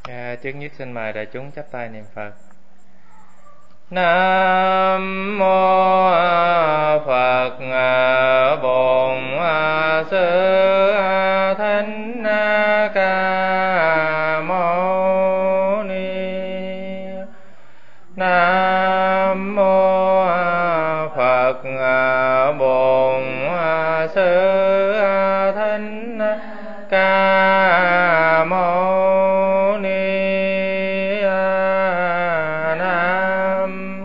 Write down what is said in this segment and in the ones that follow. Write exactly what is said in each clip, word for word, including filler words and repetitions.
À, trước nhất xin mời đại chúng chắp tay niệm Phật. Nam mô Phật Bổn Sư Thích Ca Mâu Ni. Nam mô Phật Bổn Sư Thích Ca Mâu Ni. Nam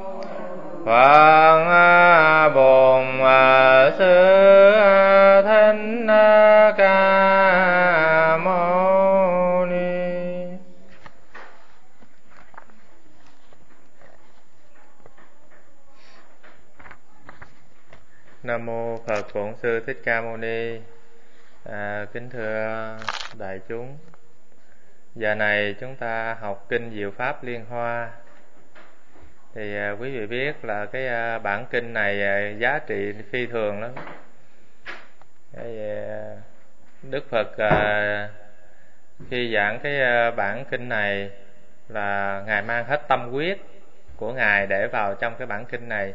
Phật Bổn Sư Thích Ca Mâu Ni. Nam mô Phật Bổn Sư Thích Ca Mâu Ni. À, kính thưa đại chúng, giờ này chúng ta học kinh Diệu Pháp Liên Hoa. Thì à, quý vị biết là cái à, bản kinh này à, giá trị phi thường lắm. Cái, à, Đức Phật à, khi giảng cái à, bản kinh này là Ngài mang hết tâm huyết của Ngài để vào trong cái bản kinh này.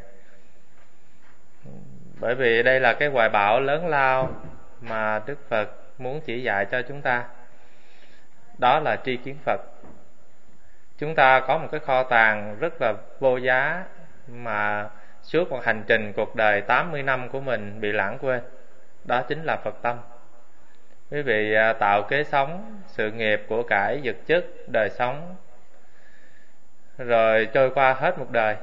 Bởi vì đây là cái hoài bão lớn lao mà Đức Phật muốn chỉ dạy cho chúng ta. Đó là tri kiến Phật. Chúng ta có một cái kho tàng rất là vô giá mà suốt một hành trình cuộc đời tám mươi năm của mình bị lãng quên. Đó chính là Phật tâm. Quý vị tạo kế sống, sự nghiệp của cải, vật chất, đời sống, rồi trôi qua hết một đời,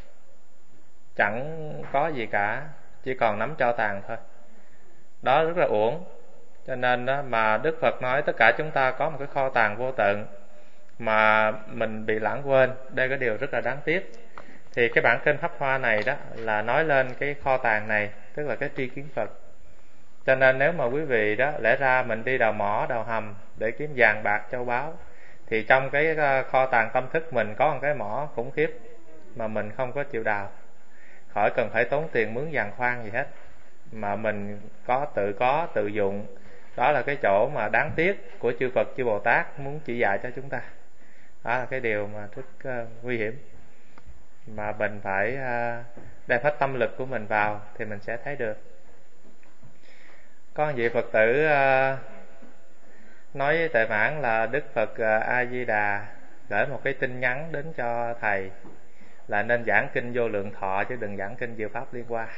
chẳng có gì cả, chỉ còn nắm tro tàn thôi. Đó rất là uổng. Cho nên đó mà Đức Phật nói tất cả chúng ta có một cái kho tàng vô tận mà mình bị lãng quên. Đây là điều rất là đáng tiếc. Thì cái bản kinh Pháp Hoa này đó là nói lên cái kho tàng này, tức là cái tri kiến Phật. Cho nên nếu mà quý vị đó lẽ ra mình đi đào mỏ, đào hầm để kiếm vàng bạc châu báu, thì trong cái kho tàng tâm thức mình có một cái mỏ khủng khiếp mà mình không có chịu đào, khỏi cần phải tốn tiền mướn giàn khoan gì hết, mà mình có tự có tự dụng. Đó là cái chỗ mà đáng tiếc của chư Phật chư Bồ Tát muốn chỉ dạy cho chúng ta. Đó là cái điều mà rất uh, nguy hiểm, mà mình phải uh, đem hết tâm lực của mình vào thì mình sẽ thấy được. Có một vị Phật tử uh, nói với Tệ Mãn là Đức Phật uh, A Di Đà gửi một cái tin nhắn đến cho thầy là nên giảng kinh Vô Lượng Thọ chứ đừng giảng kinh Diệu Pháp Liên Hoa.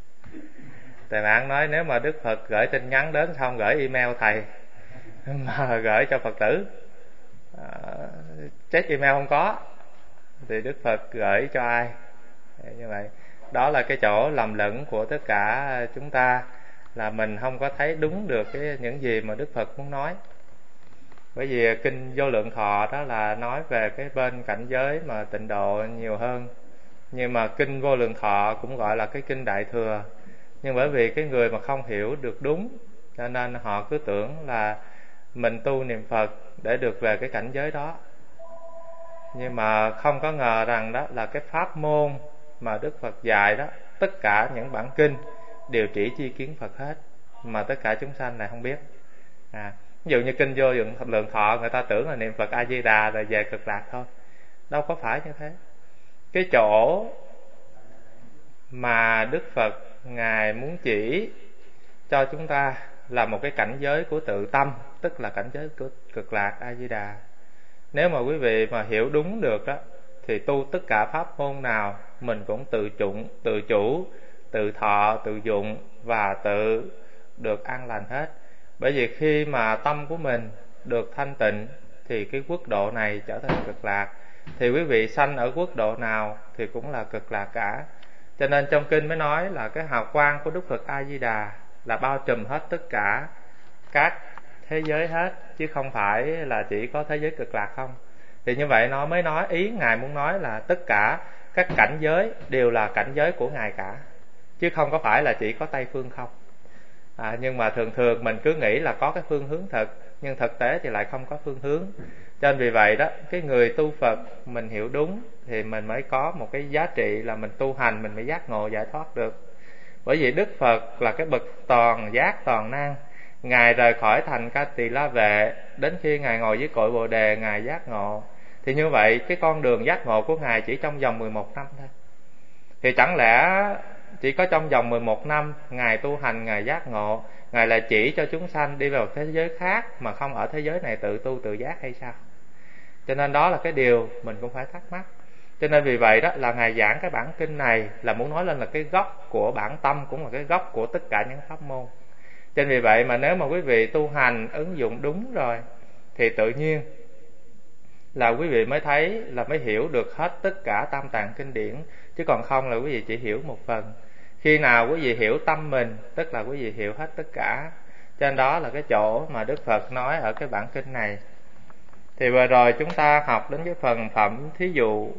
Tệ Mãn nói nếu mà Đức Phật gửi tin nhắn đến không gửi email thầy mà gửi cho Phật tử, à, check email không có thì Đức Phật gửi cho ai? Như vậy, đó là cái chỗ lầm lẫn của tất cả chúng ta, là mình không có thấy đúng được cái những gì mà Đức Phật muốn nói. Bởi vì kinh Vô Lượng Thọ đó là nói về cái bên cảnh giới mà tịnh độ nhiều hơn. Nhưng mà kinh Vô Lượng Thọ cũng gọi là cái kinh Đại Thừa. Nhưng bởi vì cái người mà không hiểu được đúng, cho nên họ cứ tưởng là mình tu niệm Phật để được về cái cảnh giới đó. Nhưng mà không có ngờ rằng đó là cái pháp môn mà Đức Phật dạy đó, tất cả những bản kinh đều chỉ chi kiến Phật hết, mà tất cả chúng sanh này không biết. À, ví dụ như kinh Vô Lượng Thọ, người ta tưởng là niệm Phật A Di Đà rồi về cực lạc thôi. Đâu có phải như thế. Cái chỗ mà Đức Phật Ngài muốn chỉ cho chúng ta là một cái cảnh giới của tự tâm, tức là cảnh giới của cực lạc A Di Đà. Nếu mà quý vị mà hiểu đúng được đó, thì tu tất cả pháp môn nào mình cũng tự chủng, tự chủ, tự thọ, tự dụng và tự được an lành hết. Bởi vì khi mà tâm của mình được thanh tịnh thì cái quốc độ này trở thành cực lạc. Thì quý vị sanh ở quốc độ nào thì cũng là cực lạc cả. Cho nên trong kinh mới nói là cái hào quang của Đức Phật A Di Đà là bao trùm hết tất cả các thế giới hết, chứ không phải là chỉ có thế giới cực lạc không. Thì như vậy nó mới nói, ý Ngài muốn nói là tất cả các cảnh giới đều là cảnh giới của Ngài cả, chứ không có phải là chỉ có Tây Phương không. À, nhưng mà thường thường mình cứ nghĩ là có cái phương hướng thật, nhưng thực tế thì lại không có phương hướng. Cho nên vì vậy đó, cái người tu Phật mình hiểu đúng thì mình mới có một cái giá trị là mình tu hành, mình mới giác ngộ giải thoát được. Bởi vì Đức Phật là cái bậc toàn giác toàn năng, Ngài rời khỏi thành Ca Tỳ La Vệ, đến khi Ngài ngồi dưới cội Bồ Đề, Ngài giác ngộ. Thì như vậy cái con đường giác ngộ của Ngài chỉ trong vòng mười một năm thôi. Thì chẳng lẽ chỉ có trong vòng mười một năm Ngài tu hành, Ngài giác ngộ, Ngài lại chỉ cho chúng sanh đi vào thế giới khác mà không ở thế giới này tự tu tự giác hay sao? Cho nên đó là cái điều mình cũng phải thắc mắc. Cho nên vì vậy đó là Ngài giảng cái bản kinh này là muốn nói lên là cái gốc của bản tâm, cũng là cái gốc của tất cả những pháp môn. Cho nên vì vậy mà nếu mà quý vị tu hành ứng dụng đúng rồi thì tự nhiên là quý vị mới thấy, là mới hiểu được hết tất cả tam tạng kinh điển. Chứ còn không là quý vị chỉ hiểu một phần. Khi nào quý vị hiểu tâm mình, tức là quý vị hiểu hết tất cả. Cho nên đó là cái chỗ mà Đức Phật nói ở cái bản kinh này. Thì vừa rồi chúng ta học đến cái phần phẩm thí dụ.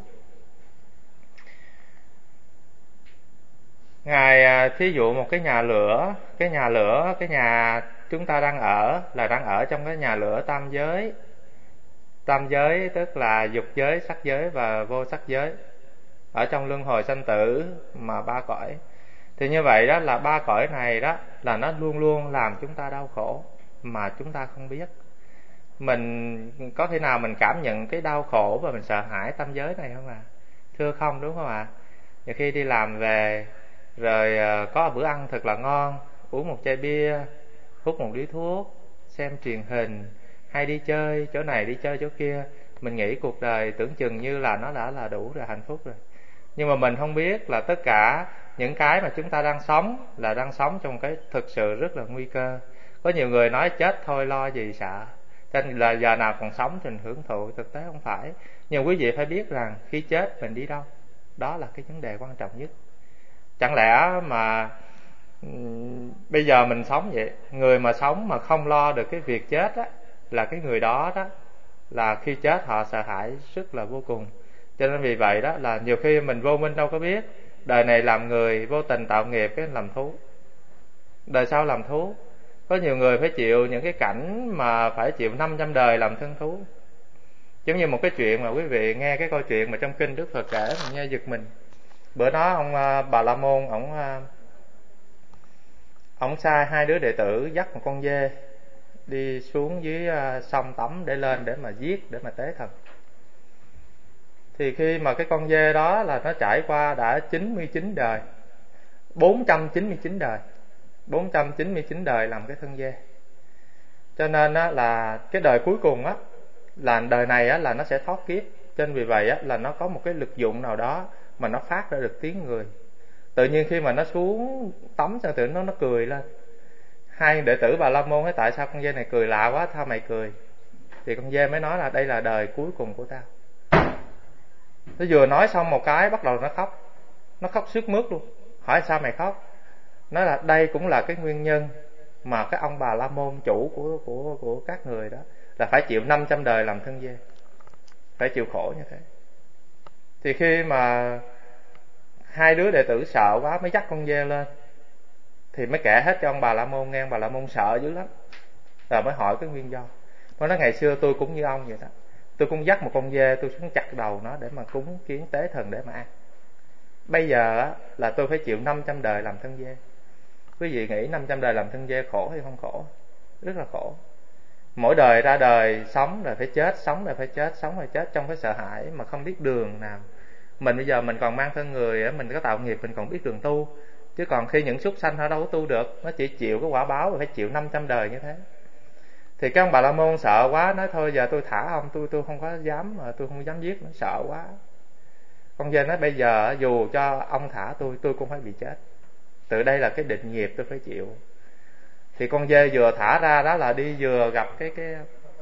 Ngài thí dụ một cái nhà lửa. Cái nhà lửa, cái nhà chúng ta đang ở là đang ở trong cái nhà lửa tam giới. Tam giới tức là dục giới, sắc giới và vô sắc giới, ở trong luân hồi sanh tử mà ba cõi. Thì như vậy đó là ba cõi này đó là nó luôn luôn làm chúng ta đau khổ mà chúng ta không biết. Mình có khi nào mình cảm nhận cái đau khổ và mình sợ hãi tam giới này không ạ? À? Thưa không, đúng không ạ? À? Nhiều khi đi làm về rồi có bữa ăn thật là ngon, uống một chai bia, hút một điếu thuốc, xem truyền hình, hay đi chơi chỗ này đi chơi chỗ kia, mình nghĩ cuộc đời tưởng chừng như là nó đã là đủ rồi, hạnh phúc rồi. Nhưng mà mình không biết là tất cả những cái mà chúng ta đang sống là đang sống trong cái thực sự rất là nguy cơ. Có nhiều người nói chết thôi lo gì sợ, cho nên là giờ nào còn sống thì mình hưởng thụ. Thực tế không phải. Nhưng quý vị phải biết rằng khi chết mình đi đâu, đó là cái vấn đề quan trọng nhất. Chẳng lẽ mà um, bây giờ mình sống vậy, người mà sống mà không lo được cái việc chết á, là cái người đó đó là khi chết họ sợ hãi rất là vô cùng. Cho nên vì vậy đó là nhiều khi mình vô minh đâu có biết, đời này làm người vô tình tạo nghiệp cái làm thú, đời sau làm thú. Có nhiều người phải chịu những cái cảnh mà phải chịu năm trăm đời làm thân thú. Giống như một cái chuyện mà quý vị nghe cái câu chuyện mà trong kinh Đức Phật kể mình nghe giật mình. Bữa đó ông Bà La Môn ông ông sai hai đứa đệ tử dắt một con dê đi xuống dưới sông tắm để lên để mà giết, để mà tế thần. Thì khi mà cái con dê đó là nó trải qua đã chín mươi chín đời, bốn trăm chín mươi chín đời, bốn trăm chín mươi chín đời làm cái thân dê. Cho nên á, là cái đời cuối cùng á, là đời này á, là nó sẽ thoát kiếp. Cho nên vì vậy á, là nó có một cái lực dụng nào đó mà nó phát ra được tiếng người. Tự nhiên khi mà nó xuống tắm sang tưởng nó nó cười lên. Hai đệ tử Bà La Môn nói tại sao con dê này cười lạ quá, sao mày cười? Thì con dê mới nói là đây là đời cuối cùng của tao. Nó vừa nói xong một cái bắt đầu nó khóc. Nó khóc sướt mướt luôn. Hỏi sao mày khóc? Nói là đây cũng là cái nguyên nhân mà cái ông Bà La Môn chủ của của của các người đó là phải chịu năm trăm đời làm thân dê, phải chịu khổ như thế. Thì khi mà hai đứa đệ tử sợ quá mới dắt con dê lên, thì mới kể hết cho ông Bà La Môn nghe. Ông Bà La Môn sợ dữ lắm, rồi mới hỏi cái nguyên do. Nó nói ngày xưa tôi cũng như ông vậy đó, tôi cũng dắt một con dê, tôi xuống chặt đầu nó để mà cúng kiến tế thần để mà ăn. Bây giờ á, là tôi phải chịu năm trăm đời làm thân dê. Quý vị nghĩ năm trăm đời làm thân dê khổ hay không khổ? Rất là khổ. Mỗi đời ra đời sống rồi phải chết, sống rồi phải chết, sống rồi chết trong cái sợ hãi mà không biết đường nào. Mình bây giờ mình còn mang thân người, mình có tạo nghiệp, mình còn biết đường tu. Chứ còn khi những súc sanh nó đâu có tu được, nó chỉ chịu cái quả báo và phải chịu năm trăm đời như thế. Thì cái ông Bà La Môn sợ quá, nói thôi giờ tôi thả ông, tôi tôi không có dám, mà tôi không dám giết, nó sợ quá. Con dê nói bây giờ dù cho ông thả tôi, tôi cũng phải bị chết. Từ đây là cái định nghiệp tôi phải chịu. Thì con dê vừa thả ra đó là đi vừa gặp cái cái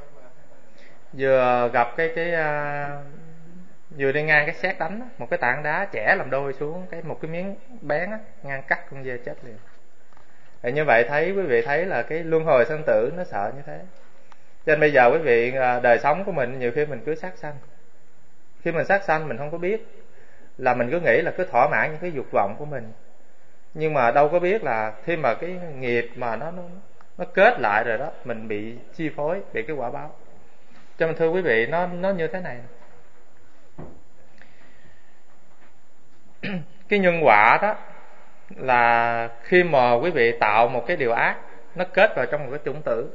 vừa gặp cái cái uh, vừa đi ngang cái sét đánh đó, một cái tảng đá chẻ làm đôi xuống cái một cái miếng bén á, ngang cắt con dê chết liền. Thì như vậy thấy quý vị thấy là cái luân hồi sanh tử nó sợ như thế. Cho nên bây giờ quý vị đời sống của mình nhiều khi mình cứ sát sanh. Khi mình sát sanh mình không có biết, là mình cứ nghĩ là cứ thỏa mãn những cái dục vọng của mình. Nhưng mà đâu có biết là khi mà cái nghiệp mà nó nó nó kết lại rồi đó, mình bị chi phối, bị cái quả báo. Cho nên thưa quý vị, nó nó như thế này. Cái nhân quả đó là khi mà quý vị tạo một cái điều ác, nó kết vào trong một cái chủng tử.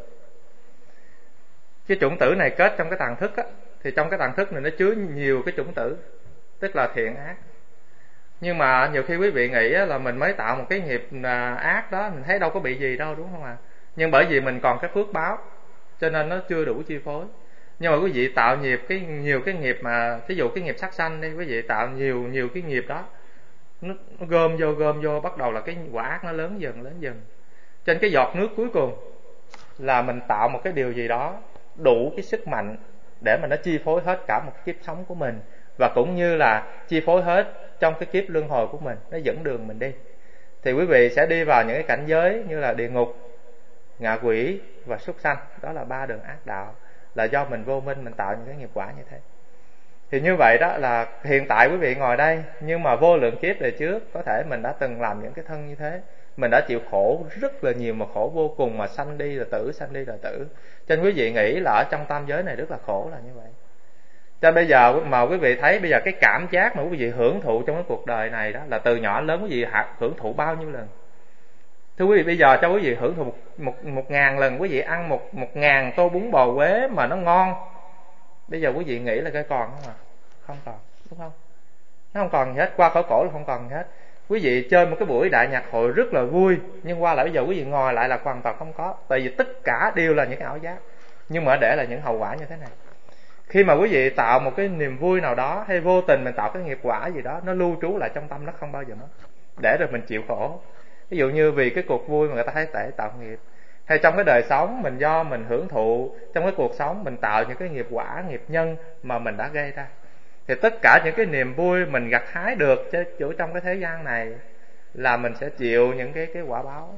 Cái chủng tử này kết trong cái tàng thức á, thì trong cái tàng thức này nó chứa nhiều cái chủng tử, tức là thiện ác. Nhưng mà nhiều khi quý vị nghĩ là mình mới tạo một cái nghiệp ác đó, mình thấy đâu có bị gì đâu, đúng không ạ? Nhưng bởi vì mình còn cái phước báo, cho nên nó chưa đủ chi phối. Nhưng mà quý vị tạo nghiệp cái nhiều cái nghiệp mà, thí dụ cái nghiệp sát sanh đi, quý vị tạo nhiều nhiều cái nghiệp đó, nó, nó gom vô gom vô, bắt đầu là cái quả ác nó lớn dần lớn dần. Trên cái giọt nước cuối cùng là mình tạo một cái điều gì đó đủ cái sức mạnh để mà nó chi phối hết cả một kiếp sống của mình, và cũng như là chi phối hết trong cái kiếp luân hồi của mình, nó dẫn đường mình đi. Thì quý vị sẽ đi vào những cái cảnh giới như là địa ngục, ngạ quỷ và súc sanh. Đó là ba đường ác đạo, là do mình vô minh, mình tạo những cái nghiệp quả như thế. Thì như vậy đó là hiện tại quý vị ngồi đây, nhưng mà vô lượng kiếp về trước có thể mình đã từng làm những cái thân như thế. Mình đã chịu khổ rất là nhiều, mà khổ vô cùng, mà sanh đi là tử, sanh đi là tử. Cho nên quý vị nghĩ là ở trong tam giới này rất là khổ là như vậy. Cho nên bây giờ mà quý vị thấy bây giờ cái cảm giác mà quý vị hưởng thụ trong cái cuộc đời này đó, là từ nhỏ lớn quý vị hưởng thụ bao nhiêu lần. Thưa quý vị, bây giờ cho quý vị hưởng thụ một, một, một ngàn lần quý vị ăn một, một ngàn tô bún bò Huế mà nó ngon. Bây giờ quý vị nghĩ là cái còn không à? Không còn, đúng không? Nó không còn gì hết, qua khỏi cổ là không còn gì hết. Quý vị chơi một cái buổi đại nhạc hội rất là vui, nhưng qua lại bây giờ quý vị ngồi lại là hoàn toàn không có. Tại vì tất cả đều là những cái ảo giác, nhưng mà để là những hậu quả như thế này. Khi mà quý vị tạo một cái niềm vui nào đó, hay vô tình mình tạo cái nghiệp quả gì đó, nó lưu trú lại trong tâm, nó không bao giờ mất, để rồi mình chịu khổ. Ví dụ như vì cái cuộc vui mà người ta thấy tệ tạo nghiệp, hay trong cái đời sống mình do mình hưởng thụ trong cái cuộc sống, mình tạo những cái nghiệp quả, nghiệp nhân mà mình đã gây ra. Thì tất cả những cái niềm vui mình gặt hái được chỗ trong cái thế gian này là mình sẽ chịu những cái cái quả báo.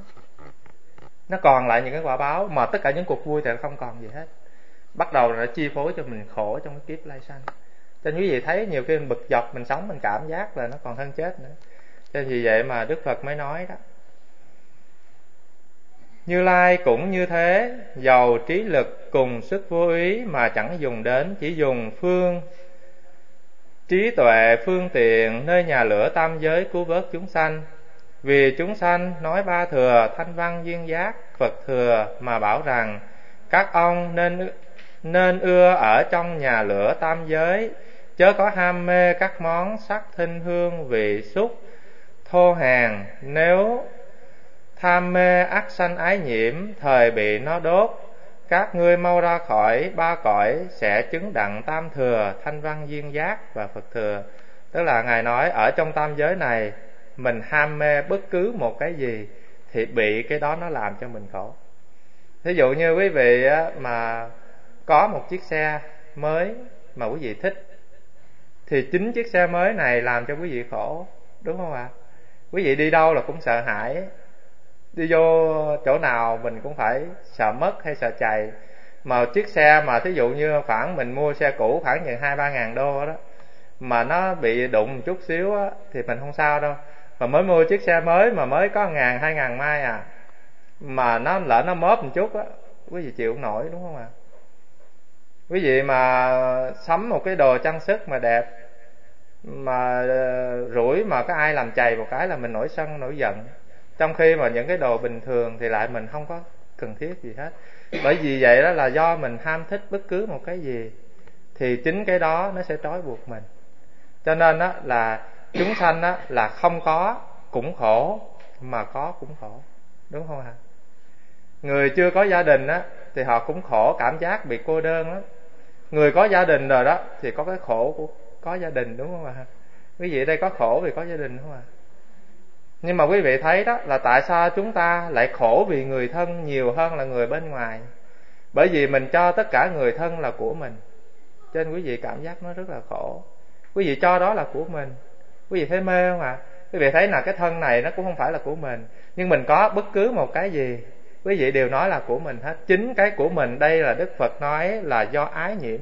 Nó còn lại những cái quả báo, mà tất cả những cuộc vui thì không còn gì hết. Bắt đầu là nó chi phối cho mình khổ trong cái kiếp lai sanh. Cho nên quý vị thấy nhiều khi mình bực dọc, mình sống mình cảm giác là nó còn hơn chết nữa. Cho nên vì vậy mà Đức Phật mới nói đó, Như Lai cũng như thế, dầu trí lực cùng sức vô ý mà chẳng dùng đến, chỉ dùng phương trí tuệ phương tiện nơi nhà lửa tam giới cứu vớt chúng sanh. Vì chúng sanh nói ba thừa thanh văn duyên giác, Phật thừa mà bảo rằng các ông nên nên ưa ở trong nhà lửa tam giới, chớ có ham mê các món sắc thinh hương vị xúc thô hàn. Nếu tham mê ác sanh ái nhiễm, thời bị nó đốt, các ngươi mau ra khỏi ba cõi, sẽ chứng đặng tam thừa thanh văn duyên giác và Phật thừa. Tức là Ngài nói ở trong tam giới này, mình ham mê bất cứ một cái gì thì bị cái đó nó làm cho mình khổ. Ví dụ như quý vị mà có một chiếc xe mới mà quý vị thích, thì chính chiếc xe mới này làm cho quý vị khổ, đúng không ạ? Quý vị đi đâu là cũng sợ hãi, đi vô chỗ nào mình cũng phải sợ mất hay sợ chạy. Mà chiếc xe mà thí dụ như khoảng mình mua xe cũ khoảng chừng hai ba ngàn đô đó, mà nó bị đụng một chút xíu á, thì mình không sao đâu. Mà mới mua chiếc xe mới mà mới có ngàn hai ngàn mai à, mà nó lỡ nó móp một chút á, quý vị chịu không nổi, đúng không ạ? Quý vị mà sắm một cái đồ trang sức mà đẹp, mà rủi mà có ai làm chày một cái là mình nổi sân nổi giận. Trong khi mà những cái đồ bình thường thì lại mình không có cần thiết gì hết. Bởi vì vậy đó là do mình ham thích bất cứ một cái gì, thì chính cái đó nó sẽ trói buộc mình. Cho nên đó là chúng sanh đó là không có cũng khổ, mà có cũng khổ, đúng không ạ? Người chưa có gia đình á thì họ cũng khổ, cảm giác bị cô đơn lắm. Người có gia đình rồi đó thì có cái khổ của có gia đình, đúng không ạ? Quý vị đây có khổ vì có gia đình, không ạ? Nhưng mà quý vị thấy đó là tại sao chúng ta lại khổ vì người thân nhiều hơn là người bên ngoài? Bởi vì mình cho tất cả người thân là của mình, cho nên quý vị cảm giác nó rất là khổ. Quý vị cho đó là của mình, quý vị thấy mê không ạ? Quý vị thấy là cái thân này nó cũng không phải là của mình, nhưng mình có bất cứ một cái gì quý vị đều nói là của mình hết. Chính cái của mình đây là Đức Phật nói là do ái nhiễm.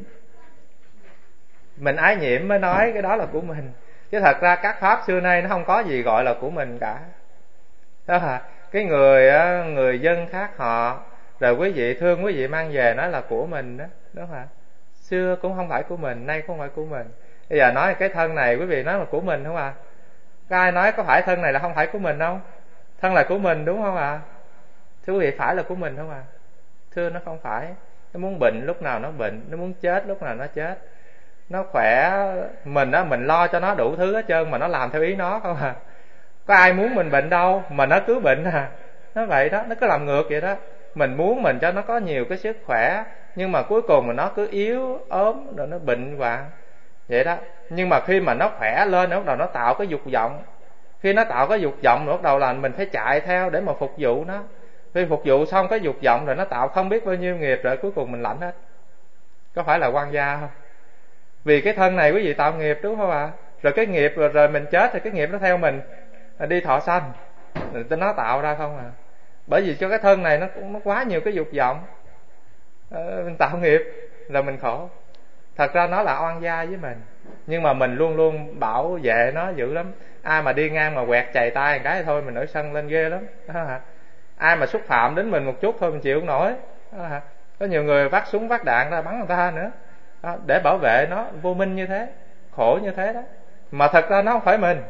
Mình ái nhiễm mới nói cái đó là của mình, chứ thật ra các pháp xưa nay nó không có gì gọi là của mình cả. Đó hả? Cái người người dân khác họ, rồi quý vị thương quý vị mang về nói là của mình đó, đúng không ạ? Xưa cũng không phải của mình, nay cũng không phải của mình. Bây giờ nói cái thân này quý vị nói là của mình không ạ? Có ai nói có phải thân này là không phải của mình không? Thân là của mình, đúng không ạ? Thưa quý vị, phải là của mình không à? Thưa, nó không phải. Nó muốn bệnh lúc nào nó bệnh, nó muốn chết lúc nào nó chết. Nó khỏe, mình á, mình lo cho nó đủ thứ hết trơn mà nó làm theo ý nó không à. Có ai muốn mình bệnh đâu, mà nó cứ bệnh à. Nó vậy đó, nó cứ làm ngược vậy đó. Mình muốn mình cho nó có nhiều cái sức khỏe, nhưng mà cuối cùng mà nó cứ yếu, ốm, rồi nó bệnh hoạn. Vậy đó. Nhưng mà khi mà nó khỏe lên, nó bắt đầu nó tạo cái dục vọng. Khi nó tạo cái dục vọng, bắt đầu là mình phải chạy theo để mà phục vụ nó. Khi phục vụ xong cái dục vọng rồi nó tạo không biết bao nhiêu nghiệp, rồi cuối cùng mình lãnh hết. Có phải là quan gia không? Vì cái thân này quý vị tạo nghiệp, đúng không ạ? Rồi cái nghiệp rồi, rồi mình chết thì cái nghiệp nó theo mình đi thọ sanh, rồi nó tạo ra không à. Bởi vì cho cái thân này nó nó quá nhiều cái dục vọng, ờ, mình tạo nghiệp là mình khổ. Thật ra nó là oan gia với mình, nhưng mà mình luôn luôn bảo vệ nó dữ lắm. Ai mà đi ngang mà quẹt chày tay một cái thôi mình nổi sân lên ghê lắm đó hả? Ai mà xúc phạm đến mình một chút thôi mình chịu không nổi đó hả? Có nhiều người vác súng vác đạn ra bắn người ta nữa đó, để bảo vệ nó. Vô minh như thế, khổ như thế đó, mà thật ra nó không phải mình.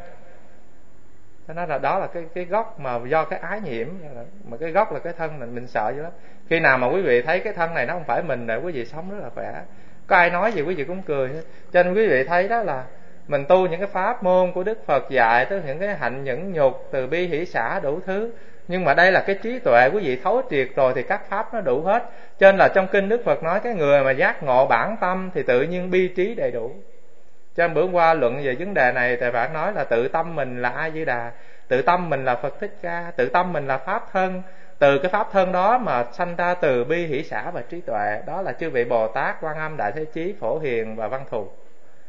Cho nên là đó là cái cái gốc mà do cái ái nhiễm, mà cái gốc là cái thân mình mình sợ dữ lắm. Khi nào mà quý vị thấy cái thân này nó không phải mình, để quý vị sống rất là khỏe. Có ai nói gì quý vị cũng cười. Cho nên quý vị thấy đó là mình tu những cái pháp môn của Đức Phật dạy, tới những cái hạnh nhẫn nhục, từ bi hỷ xả đủ thứ. Nhưng mà đây là cái trí tuệ quý vị thấu triệt rồi thì các pháp nó đủ hết. Cho nên là trong kinh Đức Phật nói cái người mà giác ngộ bản tâm thì tự nhiên bi trí đầy đủ. Cho nên bữa qua luận về vấn đề này thì bạn nói là tự tâm mình là A Di Đà, tự tâm mình là Phật Thích Ca, tự tâm mình là pháp thân. Từ cái pháp thân đó mà sanh ra từ bi hỷ xả và trí tuệ, đó là chư vị Bồ Tát, Quan Âm, Đại Thế Chí, Phổ Hiền và Văn Thù.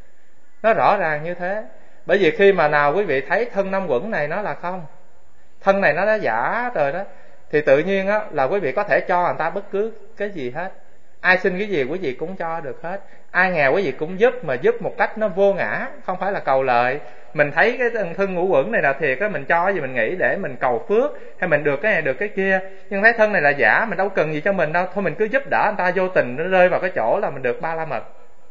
Nó rõ ràng như thế. Bởi vì khi mà nào quý vị thấy thân năm uẩn này nó là không, thân này nó đã giả rồi đó, thì tự nhiên á là quý vị có thể cho người ta bất cứ cái gì hết. Ai xin cái gì quý vị cũng cho được hết. Ai nghèo quý vị cũng giúp, mà giúp một cách nó vô ngã, không phải là cầu lợi. Mình thấy cái thân ngũ uẩn này là thiệt á, mình cho cái gì mình nghĩ để mình cầu phước, hay mình được cái này được cái kia. Nhưng thấy thân này là giả, mình đâu cần gì cho mình đâu, thôi mình cứ giúp đỡ người ta, vô tình nó rơi vào cái chỗ là mình được ba la mật.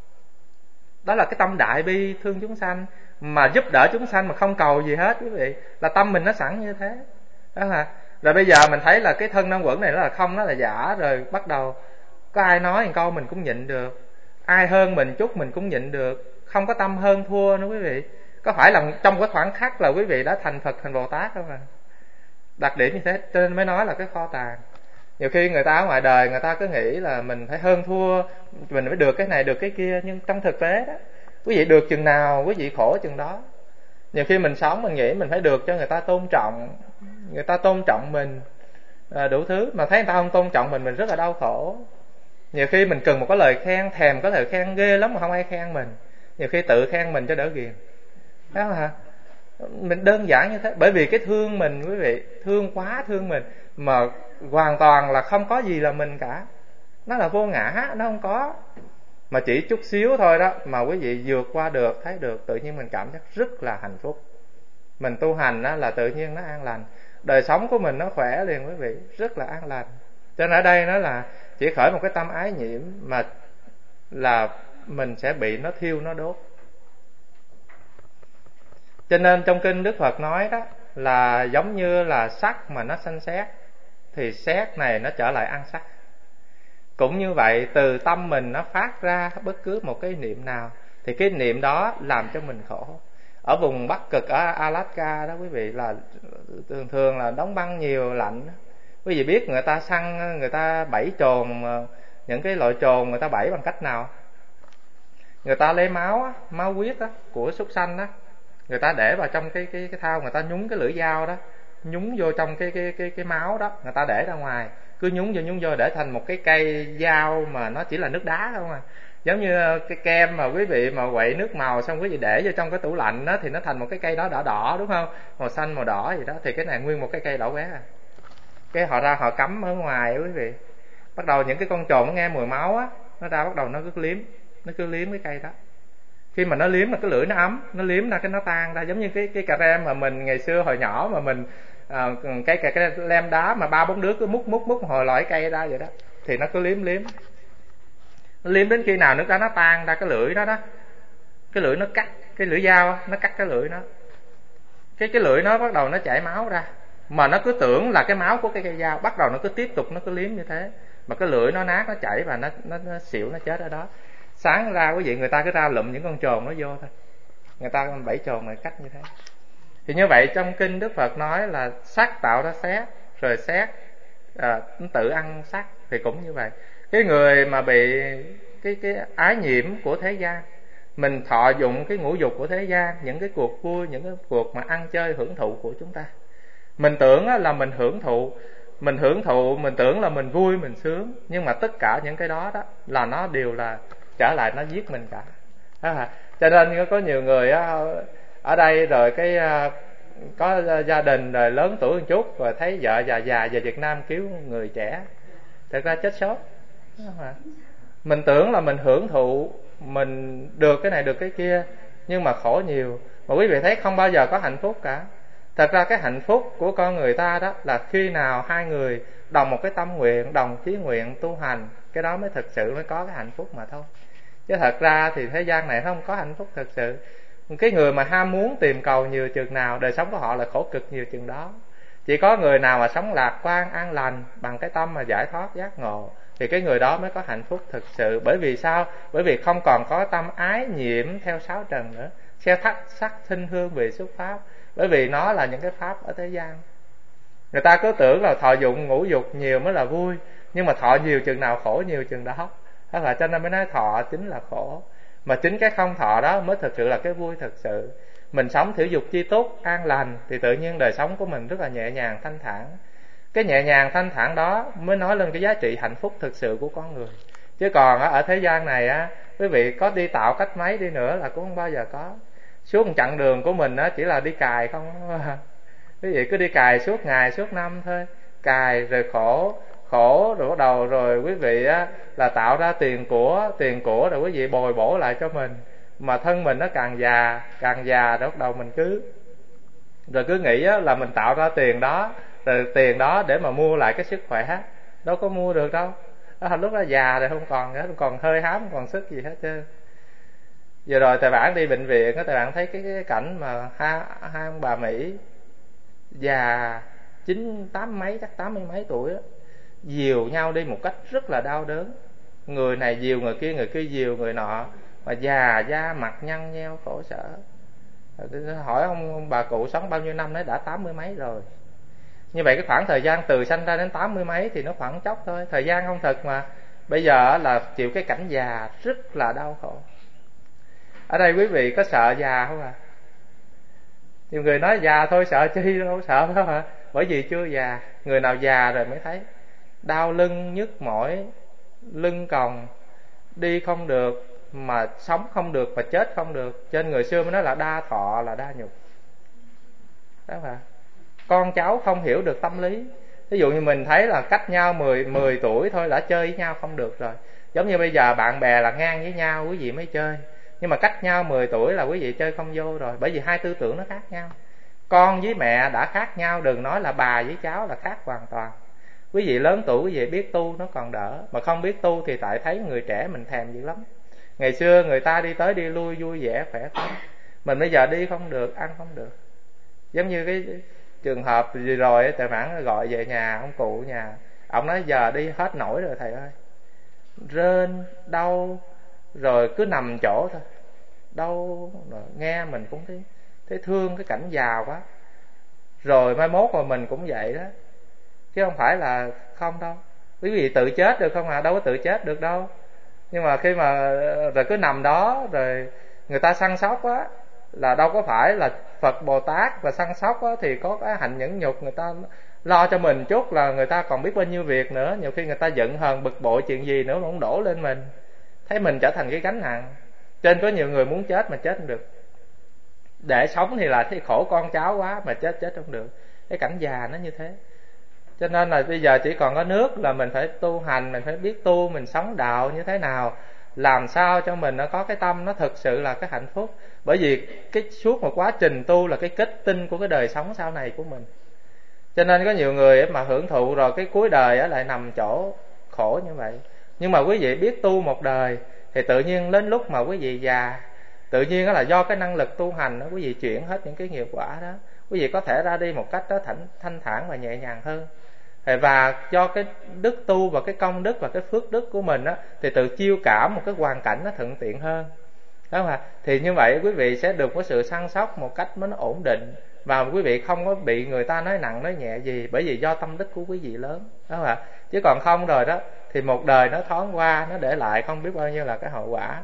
Đó là cái tâm đại bi thương chúng sanh, mà giúp đỡ chúng sanh mà không cầu gì hết quý vị, là tâm mình nó sẵn như thế đó hả. Rồi bây giờ mình thấy là cái thân năm uẩn này nó là không, nó là giả, rồi bắt đầu có ai nói một câu mình cũng nhịn được, ai hơn mình chút mình cũng nhịn được, không có tâm hơn thua nữa quý vị. Có phải là trong cái khoảng khắc là quý vị đã thành Phật thành Bồ Tát không à? Đặc điểm như thế cho nên mới nói là cái kho tàng. Nhiều khi người ta ở ngoài đời người ta cứ nghĩ là mình phải hơn thua, mình phải được cái này được cái kia, nhưng trong thực tế đó, quý vị được chừng nào quý vị khổ chừng đó. Nhiều khi mình sống mình nghĩ mình phải được cho người ta tôn trọng, người ta tôn trọng mình, à, đủ thứ, mà thấy người ta không tôn trọng mình, mình rất là đau khổ. Nhiều khi mình cần một cái lời khen, thèm có lời khen ghê lắm mà không ai khen mình. Nhiều khi tự khen mình cho đỡ ghiền. Đó hả? Mình đơn giản như thế. Bởi vì cái thương mình quý vị, thương quá thương mình, mà hoàn toàn là không có gì là mình cả. Nó là vô ngã, nó không có. Mà chỉ chút xíu thôi đó mà quý vị vượt qua được, thấy được, tự nhiên mình cảm giác rất là hạnh phúc. Mình tu hành đó là tự nhiên nó an lành, đời sống của mình nó khỏe liền quý vị, rất là an lành. Cho nên ở đây nó là chỉ khởi một cái tâm ái nhiễm mà là mình sẽ bị nó thiêu nó đốt. Cho nên trong kinh Đức Phật nói đó là giống như là sắt mà nó xanh xét, thì xét này nó trở lại ăn sắt. Cũng như vậy, từ tâm mình nó phát ra bất cứ một cái niệm nào, thì cái niệm đó làm cho mình khổ. Ở vùng Bắc Cực, ở Alaska đó quý vị, là thường thường là đóng băng nhiều, lạnh. Quý vị biết người ta săn, người ta bẫy trồn, những cái loại trồn người ta bẫy bằng cách nào? Người ta lấy máu, máu huyết đó, của súc sanh đó, người ta để vào trong cái cái cái thau, người ta nhúng cái lưỡi dao đó, nhúng vô trong cái cái cái cái máu đó, người ta để ra ngoài, cứ nhúng vô nhúng vô để thành một cái cây dao mà nó chỉ là nước đá không à. Giống như cái kem mà quý vị mà quậy nước màu xong quý vị để vô trong cái tủ lạnh đó, thì nó thành một cái cây đó đỏ đỏ đúng không, màu xanh màu đỏ gì đó, thì cái này nguyên một cái cây đỏ bé à. Cái họ ra họ cắm ở ngoài quý vị, bắt đầu những cái con trồn nó nghe mùi máu á, nó ra bắt đầu nó cứ liếm, nó cứ liếm cái cây đó. Khi mà nó liếm là cái lưỡi nó ấm, nó liếm ra cái nó tan ra, giống như cái cái cà rem mà mình ngày xưa hồi nhỏ mà mình à, cái cái cái lem đá mà ba bốn đứa cứ múc múc múc hồi loại cây ra vậy đó, thì nó cứ liếm liếm, nó liếm đến khi nào nước đó nó tan ra cái lưỡi đó đó, cái lưỡi nó cắt, cái lưỡi dao nó cắt cái lưỡi nó, cái cái lưỡi nó bắt đầu nó chảy máu ra, mà nó cứ tưởng là cái máu của cái cây dao, bắt đầu nó cứ tiếp tục nó cứ liếm như thế, mà cái lưỡi nó nát, nó chảy và nó nó, nó xỉu, nó chết ở đó. Sáng ra quý vị, người ta cứ ra lụm những con trồn nó vô thôi, người ta bẫy trồn này cách như thế. Thì như vậy trong kinh Đức Phật nói là sắc tạo ra xét, rồi xét à, tự ăn sắc, thì cũng như vậy. Cái người mà bị cái cái ái nhiễm của thế gian, mình thọ dụng cái ngũ dục của thế gian, những cái cuộc vui, những cái cuộc mà ăn chơi hưởng thụ của chúng ta, mình tưởng là mình hưởng thụ, mình hưởng thụ, mình tưởng là mình vui, mình sướng, nhưng mà tất cả những cái đó đó là nó đều là trở lại nó giết mình cả. À, cho nên có nhiều người á, ở đây rồi cái có gia đình rồi lớn tuổi một chút, rồi thấy vợ già già về Việt Nam cứu người trẻ, thật ra chết sớm. Mình tưởng là mình hưởng thụ, mình được cái này được cái kia, nhưng mà khổ nhiều. Mà quý vị thấy không bao giờ có hạnh phúc cả. Thật ra cái hạnh phúc của con người ta đó là khi nào hai người đồng một cái tâm nguyện, đồng chí nguyện tu hành, cái đó mới thực sự mới có cái hạnh phúc mà thôi. Chứ thật ra thì thế gian này không có hạnh phúc thực sự. Cái người mà ham muốn tìm cầu nhiều chừng nào, đời sống của họ là khổ cực nhiều chừng đó. Chỉ có người nào mà sống lạc quan, an lành, bằng cái tâm mà giải thoát, giác ngộ, thì cái người đó mới có hạnh phúc thực sự. Bởi vì sao? Bởi vì không còn có tâm ái nhiễm theo sáu trần nữa, theo thắt sắc thinh hương vị xuất pháp. Bởi vì nó là những cái pháp ở thế gian. Người ta cứ tưởng là thọ dụng ngũ dục nhiều mới là vui, nhưng mà thọ nhiều chừng nào khổ nhiều chừng đó. Đó là cho nên mới nói thọ chính là khổ. Mà chính cái không thọ đó mới thực sự là cái vui thực sự. Mình sống thiểu dục chi túc, an lành, thì tự nhiên đời sống của mình rất là nhẹ nhàng, thanh thản. Cái nhẹ nhàng thanh thản đó mới nói lên cái giá trị hạnh phúc thực sự của con người. Chứ còn ở thế gian này á, quý vị có đi tạo cách mấy đi nữa là cũng không bao giờ có. Suốt một chặng đường của mình á, chỉ là đi cài không. Quý vị cứ đi cài suốt ngày suốt năm thôi, cài rồi khổ, khổ rồi bắt đầu rồi quý vị á là tạo ra tiền của, tiền của rồi quý vị bồi bổ lại cho mình, mà thân mình nó càng già, càng già rồi bắt đầu mình cứ rồi cứ nghĩ á là mình tạo ra tiền đó, rồi tiền đó để mà mua lại cái sức khỏe, đâu có mua được đâu. Đó, lúc đó già rồi không còn nữa, không còn hơi hám, không còn sức gì hết trơn. Vừa rồi thầy Bản đi bệnh viện á, thầy Bản thấy cái, cái cảnh mà hai, hai ông bà Mỹ già chín tám mấy, chắc tám mươi mấy tuổi á, dìu nhau đi một cách rất là đau đớn. Người này dìu người kia, người kia dìu người nọ, mà già da mặt nhăn nheo khổ sở. Hỏi ông, ông bà cụ sống bao nhiêu năm, nói đã tám mươi mấy rồi. Như vậy cái khoảng thời gian từ sanh ra đến tám mươi mấy thì nó khoảng chốc thôi, thời gian không thật mà. Bây giờ là chịu cái cảnh già rất là đau khổ. Ở đây quý vị có sợ già không à? Nhiều người nói già thôi sợ chi, đâu sợ đâu hả? Bởi vì chưa già. Người nào già rồi mới thấy đau lưng, nhức mỏi, lưng còng, đi không được, mà sống không được, mà chết không được. Trên người xưa mới nói là đa thọ là đa nhục. Đó hả? Con cháu không hiểu được tâm lý. Ví dụ như mình thấy là cách nhau mười, mười tuổi thôi đã chơi với nhau không được rồi. Giống như bây giờ bạn bè là ngang với nhau quý vị mới chơi, nhưng mà cách nhau mười tuổi là quý vị chơi không vô rồi. Bởi vì hai tư tưởng nó khác nhau. Con với mẹ đã khác nhau, đừng nói là bà với cháu là khác hoàn toàn. Quý vị lớn tuổi quý vị biết tu nó còn đỡ, mà không biết tu thì tại thấy người trẻ mình thèm dữ lắm. Ngày xưa người ta đi tới đi lui vui vẻ khỏe khoắn, mình bây giờ đi không được, ăn không được. Giống như cái trường hợp gì rồi thầy Mãn gọi về nhà ông cụ nhà, ông nói giờ đi hết nổi rồi thầy ơi, rên đau rồi cứ nằm chỗ thôi, đau rồi nghe mình cũng thấy thấy thương cái cảnh già quá. Rồi mai mốt rồi mình cũng vậy đó, chứ không phải là không đâu. Quý vị tự chết được không à? Đâu có tự chết được đâu. Nhưng mà khi mà rồi cứ nằm đó rồi người ta săn sóc á, là đâu có phải là Phật Bồ Tát và săn sóc á, thì có cái hạnh nhẫn nhục, người ta lo cho mình chút là người ta còn biết bao nhiêu việc nữa. Nhiều khi người ta giận hờn bực bội chuyện gì nữa mà cũng đổ lên mình, thấy mình trở thành cái gánh nặng. Trên có nhiều người muốn chết mà chết không được, để sống thì là thấy khổ con cháu quá, mà chết chết không được. Cái cảnh già nó như thế. Cho nên là bây giờ chỉ còn có nước là mình phải tu hành, mình phải biết tu, mình sống đạo như thế nào, làm sao cho mình nó có cái tâm nó thực sự là cái hạnh phúc. Bởi vì cái suốt một quá trình tu là cái kết tinh của cái đời sống sau này của mình. Cho nên có nhiều người mà hưởng thụ rồi cái cuối đời lại nằm chỗ khổ như vậy. Nhưng mà quý vị biết tu một đời thì tự nhiên đến lúc mà quý vị già, tự nhiên là do cái năng lực tu hành đó, quý vị chuyển hết những cái nghiệp quả đó, quý vị có thể ra đi một cách đó thanh, thanh thản và nhẹ nhàng hơn. Và do cái đức tu và cái công đức và cái phước đức của mình á, thì tự chiêu cảm một cái hoàn cảnh nó thuận tiện hơn, đúng không ạ? Thì như vậy quý vị sẽ được có sự săn sóc một cách nó ổn định, và quý vị không có bị người ta nói nặng nói nhẹ gì, bởi vì do tâm đức của quý vị lớn, đúng không ạ? Chứ còn không rồi đó thì một đời nó thoáng qua, nó để lại không biết bao nhiêu là cái hậu quả.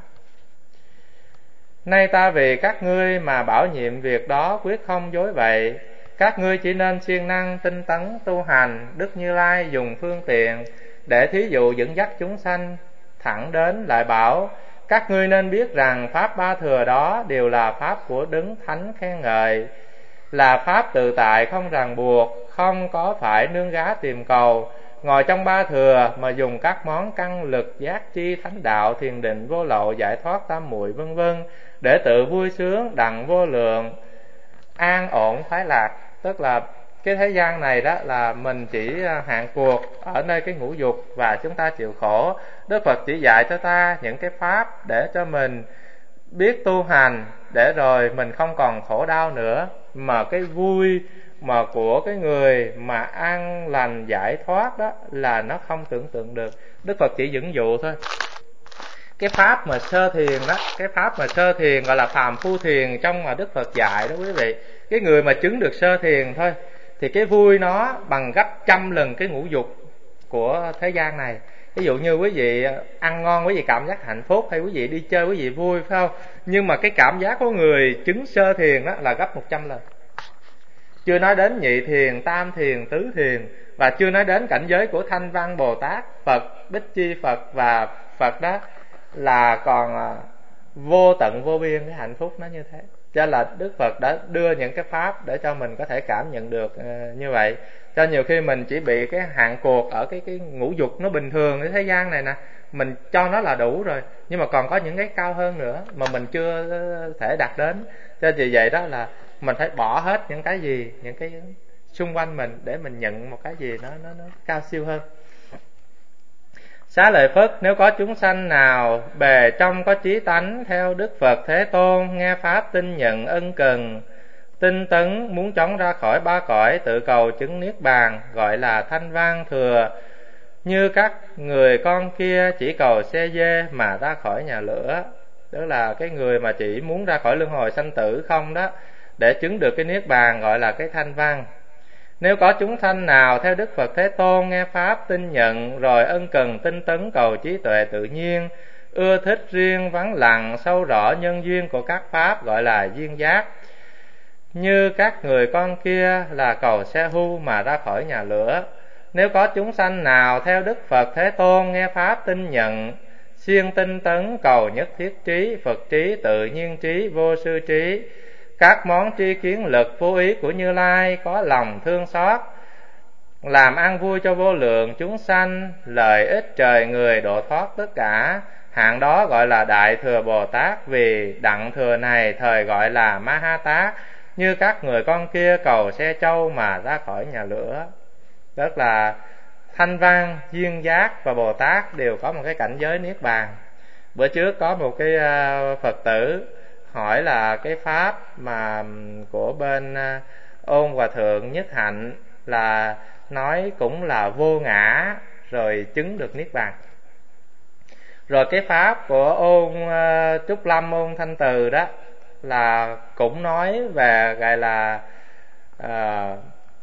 Nay ta vì các ngươi mà bảo nhiệm việc đó quyết không dối vậy. Các ngươi chỉ nên siêng năng tinh tấn tu hành. Đức Như Lai dùng phương tiện để thí dụ dẫn dắt chúng sanh thẳng đến, lại bảo các ngươi nên biết rằng pháp ba thừa đó đều là pháp của đấng thánh khen ngợi, là pháp tự tại không ràng buộc, không có phải nương gá tìm cầu. Ngồi trong ba thừa mà dùng các món căn lực giác chi thánh đạo, thiền định vô lậu, giải thoát tam muội vân vân, để tự vui sướng đặng vô lượng an ổn khoái lạc. Tức là cái thế gian này đó là mình chỉ hạn cuộc ở nơi cái ngũ dục và chúng ta chịu khổ. Đức Phật chỉ dạy cho ta những cái pháp để cho mình biết tu hành, để rồi mình không còn khổ đau nữa, mà cái vui mà của cái người mà an lành giải thoát đó là nó không tưởng tượng được. Đức Phật chỉ dẫn dụ thôi. Cái pháp mà sơ thiền đó, cái pháp mà sơ thiền gọi là phàm phu thiền trong mà Đức Phật dạy đó quý vị. Cái người mà chứng được sơ thiền thôi thì cái vui nó bằng gấp trăm lần cái ngũ dục của thế gian này. Ví dụ như quý vị ăn ngon, quý vị cảm giác hạnh phúc, hay quý vị đi chơi quý vị vui, phải không? Nhưng mà cái cảm giác của người chứng sơ thiền đó là gấp một trăm lần. Chưa nói đến nhị thiền, tam thiền, tứ thiền, và chưa nói đến cảnh giới của Thanh Văn Bồ Tát, Phật, Bích Chi Phật và Phật đó là còn vô tận vô biên cái hạnh phúc nó như thế. Cho là Đức Phật đã đưa những cái pháp để cho mình có thể cảm nhận được uh, như vậy. Cho nhiều khi mình chỉ bị cái hạn cuộc ở cái cái ngũ dục nó bình thường cái thế gian này nè, mình cho nó là đủ rồi, nhưng mà còn có những cái cao hơn nữa mà mình chưa thể đạt đến. Cho vì vậy đó là mình phải bỏ hết những cái gì, những cái xung quanh mình để mình nhận một cái gì nó nó nó cao siêu hơn. Xá lợi Phất, nếu có chúng sanh nào bề trong có chí tánh theo Đức Phật Thế Tôn, nghe pháp tin nhận ân cần, tinh tấn muốn chóng ra khỏi ba cõi, tự cầu chứng niết bàn, gọi là thanh văn thừa. Như các người con kia chỉ cầu xe dê mà ra khỏi nhà lửa. Tức là cái người mà chỉ muốn ra khỏi luân hồi sanh tử không đó, để chứng được cái niết bàn gọi là cái thanh văn. Nếu có chúng sanh nào theo Đức Phật Thế Tôn, nghe pháp tin nhận, rồi ân cần tinh tấn cầu trí tuệ tự nhiên, ưa thích riêng vắng lặng sâu rõ nhân duyên của các pháp, gọi là duyên giác. Như các người con kia là cầu xe hu mà ra khỏi nhà lửa. Nếu có chúng sanh nào theo Đức Phật Thế Tôn, nghe pháp tin nhận, siêng tinh tấn cầu nhất thiết trí, Phật trí, tự nhiên trí, vô sư trí, các món tri kiến lực vô ý của Như Lai, có lòng thương xót, làm ăn vui cho vô lượng chúng sanh, lợi ích trời người độ thoát tất cả, hạng đó gọi là Đại Thừa Bồ Tát. Vì đặng thừa này thời gọi là Ma Ha Tát. Như các người con kia cầu xe châu mà ra khỏi nhà lửa. Tức là Thanh Văn, Duyên Giác và Bồ Tát đều có một cái cảnh giới niết bàn. Bữa trước có một cái Phật tử hỏi là cái pháp mà của bên Ôn Hòa Thượng Nhất Hạnh là nói cũng là vô ngã rồi chứng được niết bàn. Rồi cái pháp của Ôn Trúc Lâm, Ôn Thanh Từ đó là cũng nói về gọi là uh,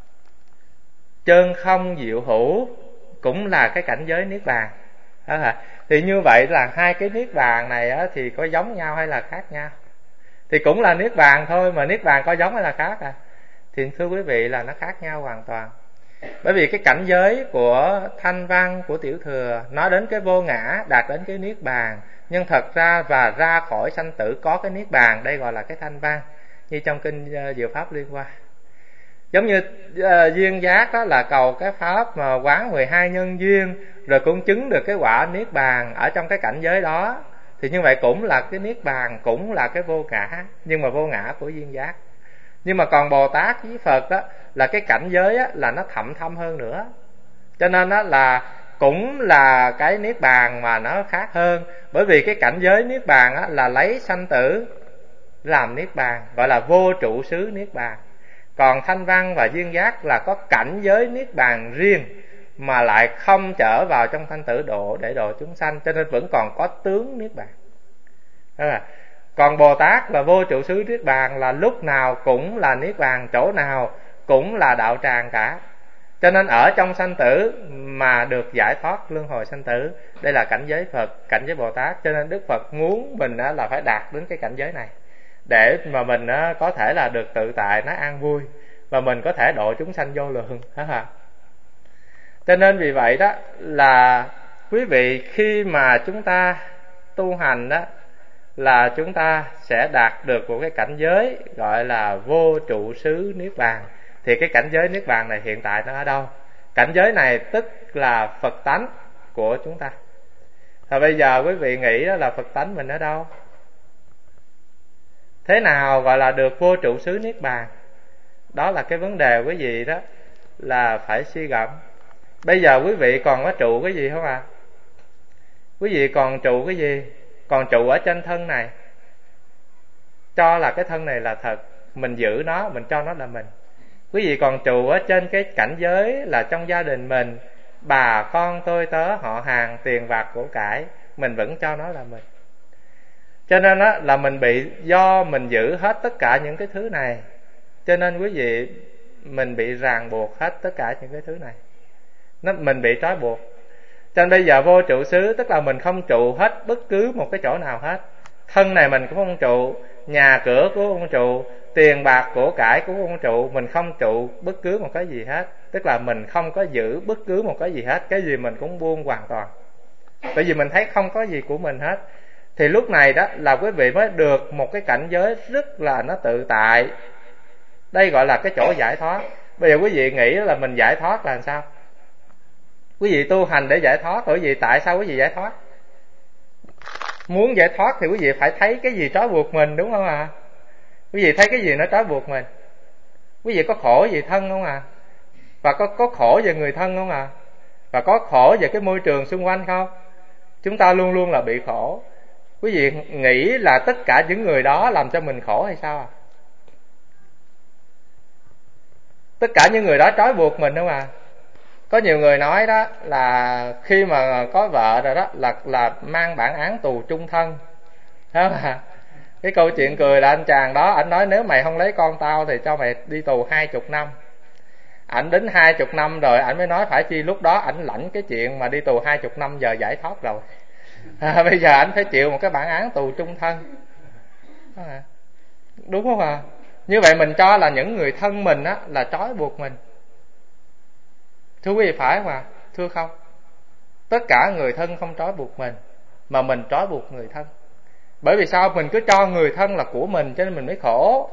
chân không diệu hữu, cũng là cái cảnh giới niết bàn. Đó hả? Thì như vậy là hai cái niết bàn này á, thì có giống nhau hay là khác nhau? Thì cũng là niết bàn thôi, mà niết bàn có giống hay là khác à? Thì thưa quý vị là nó khác nhau hoàn toàn. Bởi vì cái cảnh giới của Thanh Văn, của Tiểu Thừa nói đến cái vô ngã, đạt đến cái niết bàn, nhưng thật ra và ra khỏi sanh tử có cái niết bàn, đây gọi là cái Thanh Văn, như trong kinh uh, Diệu Pháp Liên Hoa. Giống như uh, duyên giác đó là cầu cái pháp mà quán mười hai nhân duyên, rồi cũng chứng được cái quả niết bàn ở trong cái cảnh giới đó. Thì như vậy cũng là cái niết bàn, cũng là cái vô ngã, nhưng mà vô ngã của duyên giác. Nhưng mà còn Bồ Tát với Phật đó là cái cảnh giới á, là nó thậm thâm hơn nữa. Cho nên đó là cũng là cái niết bàn mà nó khác hơn. Bởi vì cái cảnh giới niết bàn á, là lấy sanh tử làm niết bàn, gọi là vô trụ xứ niết bàn. Còn thanh văn và duyên giác là có cảnh giới niết bàn riêng mà lại không trở vào trong thanh tử độ để độ chúng sanh, cho nên vẫn còn có tướng niết bàn. Đó là. Còn Bồ Tát là vô trụ xứ niết bàn, là lúc nào cũng là niết bàn, chỗ nào cũng là đạo tràng cả. Cho nên ở trong sanh tử mà được giải thoát luân hồi sanh tử, đây là cảnh giới Phật, cảnh giới Bồ Tát. Cho nên Đức Phật muốn mình là phải đạt đến cái cảnh giới này để mà mình có thể là được tự tại, nó an vui, và mình có thể độ chúng sanh vô lượng. Cho nên vì vậy đó là quý vị khi mà chúng ta tu hành đó, là chúng ta sẽ đạt được một cái cảnh giới gọi là vô trụ xứ niết bàn. Thì cái cảnh giới niết bàn này hiện tại nó ở đâu? Cảnh giới này tức là Phật tánh của chúng ta. Và bây giờ quý vị nghĩ đó là Phật tánh mình ở đâu? Thế nào gọi là được vô trụ xứ niết bàn? Đó là cái vấn đề quý vị đó là phải suy gẫm. Bây giờ quý vị còn có trụ cái gì không ạ? À? Quý vị còn trụ cái gì? Còn trụ ở trên thân này, cho là cái thân này là thật, mình giữ nó, mình cho nó là mình. Quý vị còn trụ ở trên cái cảnh giới là trong gia đình mình, bà con tôi tớ họ hàng, tiền bạc của cải, mình vẫn cho nó là mình. Cho nên đó là mình bị, do mình giữ hết tất cả những cái thứ này, cho nên quý vị mình bị ràng buộc hết tất cả những cái thứ này, nó mình bị trói buộc. Cho nên bây giờ vô trụ xứ tức là mình không trụ hết bất cứ một cái chỗ nào hết. Thân này mình cũng không trụ, nhà cửa cũng không trụ, tiền bạc của cải cũng không trụ, mình không trụ bất cứ một cái gì hết. Tức là mình không có giữ bất cứ một cái gì hết, cái gì mình cũng buông hoàn toàn. Bởi vì mình thấy không có gì của mình hết. Thì lúc này đó là quý vị mới được một cái cảnh giới rất là nó tự tại. Đây gọi là cái chỗ giải thoát. Bây giờ quý vị nghĩ là mình giải thoát là làm sao? Quý vị tu hành để giải thoát, bởi vì tại sao quý vị giải thoát? Muốn giải thoát thì quý vị phải thấy cái gì trói buộc mình, đúng không ạ? À? Quý vị thấy cái gì nó trói buộc mình? Quý vị có khổ về thân không à? Và có, có khổ về người thân không à? Và có khổ về cái môi trường xung quanh không? Chúng ta luôn luôn là bị khổ. Quý vị nghĩ là tất cả những người đó làm cho mình khổ hay sao à? Tất cả những người đó trói buộc mình không à? Có nhiều người nói đó là khi mà có vợ rồi đó là là mang bản án tù chung thân. Đó mà. Cái câu chuyện cười là anh chàng đó, ảnh nói nếu mày không lấy con tao thì cho mày đi tù hai chục năm. Ảnh đến hai chục năm rồi ảnh mới nói phải chi lúc đó ảnh lãnh cái chuyện mà đi tù hai chục năm giờ giải thoát rồi. À, bây giờ ảnh phải chịu một cái bản án tù chung thân. Đó mà. Đúng không à? Như vậy mình cho là những người thân mình á là trói buộc mình. Thưa quý vị phải không ạ? Thưa không? Tất cả người thân không trói buộc mình, mà mình trói buộc người thân. Bởi vì sao? Mình cứ cho người thân là của mình cho nên mình mới khổ.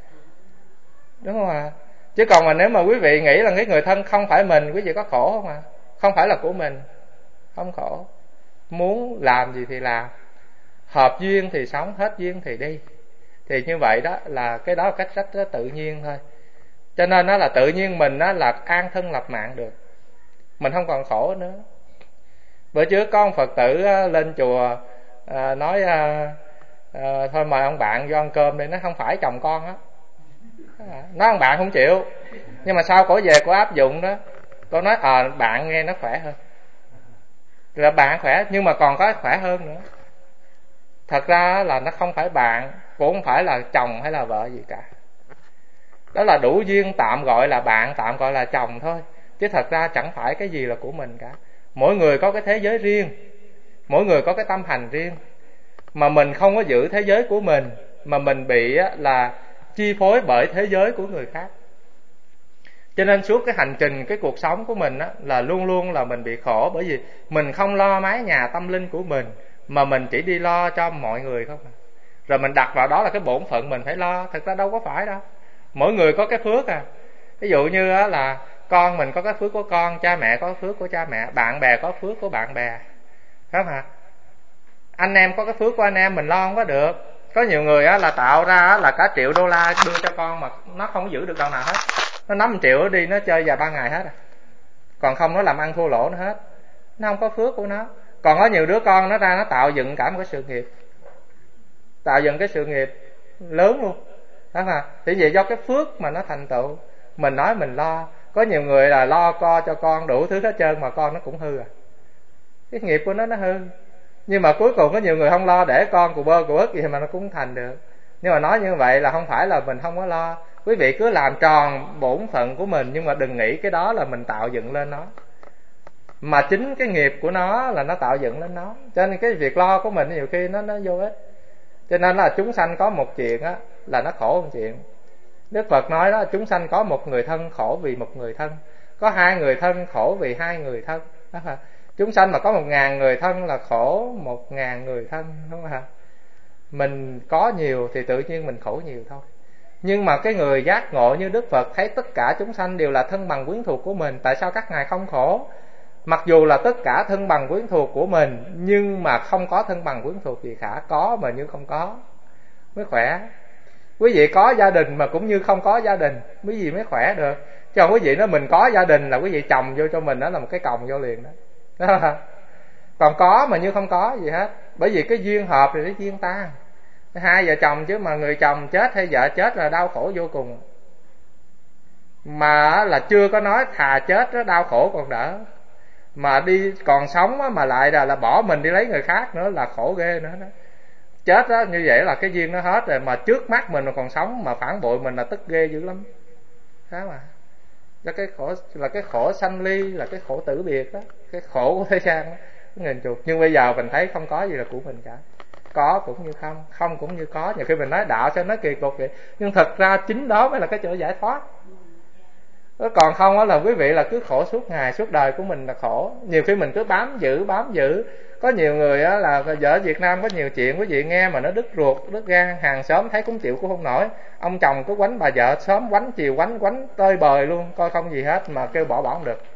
Đúng không ạ? Chứ còn mà nếu mà quý vị nghĩ là cái người thân không phải mình, quý vị có khổ không ạ? Không phải là của mình, không khổ. Muốn làm gì thì làm, hợp duyên thì sống, hết duyên thì đi. Thì như vậy đó là cái đó là cách rất, rất tự nhiên thôi. Cho nên nó là tự nhiên mình đó là an thân lập mạng được, mình không còn khổ nữa. Bữa trước có một Phật tử lên chùa nói thôi mời ông bạn vô ăn cơm đi. Nó không phải chồng con á. Nói ông bạn không chịu. Nhưng mà sau cổ về cổ áp dụng đó, cô nói ờ à, bạn nghe nó khỏe hơn. Là bạn khỏe nhưng mà còn có khỏe hơn nữa. Thật ra là nó không phải bạn, cũng không phải là chồng hay là vợ gì cả. Đó là đủ duyên tạm gọi là bạn, tạm gọi là chồng thôi. Chứ thật ra chẳng phải cái gì là của mình cả. Mỗi người có cái thế giới riêng, mỗi người có cái tâm hành riêng. Mà mình không có giữ thế giới của mình, mà mình bị là chi phối bởi thế giới của người khác. Cho nên suốt cái hành trình, cái cuộc sống của mình á, là luôn luôn là mình bị khổ. Bởi vì mình không lo mái nhà tâm linh của mình, mà mình chỉ đi lo cho mọi người không. Rồi mình đặt vào đó là cái bổn phận mình phải lo. Thật ra đâu có phải đâu. Mỗi người có cái phước à. Ví dụ như là con mình có cái phước của con, cha mẹ có cái phước của cha mẹ, bạn bè có phước của bạn bè, phải không hả? Anh em có cái phước của anh em, mình lo không có được. Có nhiều người là tạo ra là cả triệu đô la đưa cho con mà nó không giữ được đâu nào hết. Nó nắm một triệu đi, nó chơi vài ba ngày hết à. Còn không nó làm ăn thua lỗ nó hết. Nó không có phước của nó. Còn có nhiều đứa con nó ra nó tạo dựng cả một cái sự nghiệp, tạo dựng cái sự nghiệp lớn luôn. đó mà. Thì vậy do cái phước mà nó thành tựu. Mình nói mình lo, có nhiều người là lo co cho con đủ thứ hết trơn mà con nó cũng hư à. Cái nghiệp của nó nó hư. Nhưng mà cuối cùng có nhiều người không lo, để con cụ bơ cụ ức gì mà nó cũng thành được. Nhưng mà nói như vậy là không phải là mình không có lo. Quý vị cứ làm tròn bổn phận của mình, nhưng mà đừng nghĩ cái đó là mình tạo dựng lên nó, mà chính cái nghiệp của nó là nó tạo dựng lên nó. Cho nên cái việc lo của mình nhiều khi nó nó vô ích. Cho nên là chúng sanh có một chuyện á là nó khổ một chuyện. Đức Phật nói đó, chúng sanh có một người thân khổ vì một người thân, có hai người thân khổ vì hai người thân. Đó hả? Chúng sanh mà có một ngàn người thân là khổ một ngàn người thân, đúng không hả? Mình có nhiều thì tự nhiên mình khổ nhiều thôi. Nhưng mà cái người giác ngộ như Đức Phật thấy tất cả chúng sanh đều là thân bằng quyến thuộc của mình, tại sao các ngài không khổ? Mặc dù là tất cả thân bằng quyến thuộc của mình, nhưng mà không có thân bằng quyến thuộc gì cả. Có mà như không có mới khỏe. Quý vị có gia đình mà cũng như không có gia đình, quý vị mới khỏe được. Chứ không quý vị nói mình có gia đình là quý vị chồng vô cho mình, đó là một cái còng vô liền đó. Đó. Còn có mà như không có gì hết. Bởi vì cái duyên hợp thì cái duyên tan. Hai vợ chồng chứ mà người chồng chết hay vợ chết là đau khổ vô cùng. Mà là chưa có nói thà chết đó, đau khổ còn đỡ. Mà đi còn sống mà lại là, là bỏ mình đi lấy người khác nữa là khổ ghê nữa đó. Chết đó như vậy là cái duyên nó hết rồi, mà trước mắt mình mà còn sống mà phản bội mình là tức ghê dữ lắm. Đó mà. Là cái khổ, là cái khổ sanh ly, là cái khổ tử biệt đó, cái khổ của thế gian đó, nghìn chuột. Nhưng bây giờ mình thấy không có gì là của mình cả. Có cũng như không, không cũng như có. Nhiều khi mình nói đạo sao nó kỳ cục vậy, nhưng thật ra chính đó mới là cái chỗ giải thoát. Còn không đó là quý vị là cứ khổ suốt ngày, suốt đời của mình là khổ. Nhiều khi mình cứ bám giữ, bám giữ. Có nhiều người á là vợ Việt Nam có nhiều chuyện quý vị nghe mà nó đứt ruột, đứt gan. Hàng xóm thấy cũng chịu cũng không nổi. Ông chồng cứ quánh bà vợ, sớm quánh, chiều quánh, quánh tơi bời luôn, coi không gì hết mà kêu bỏ bỏ không được.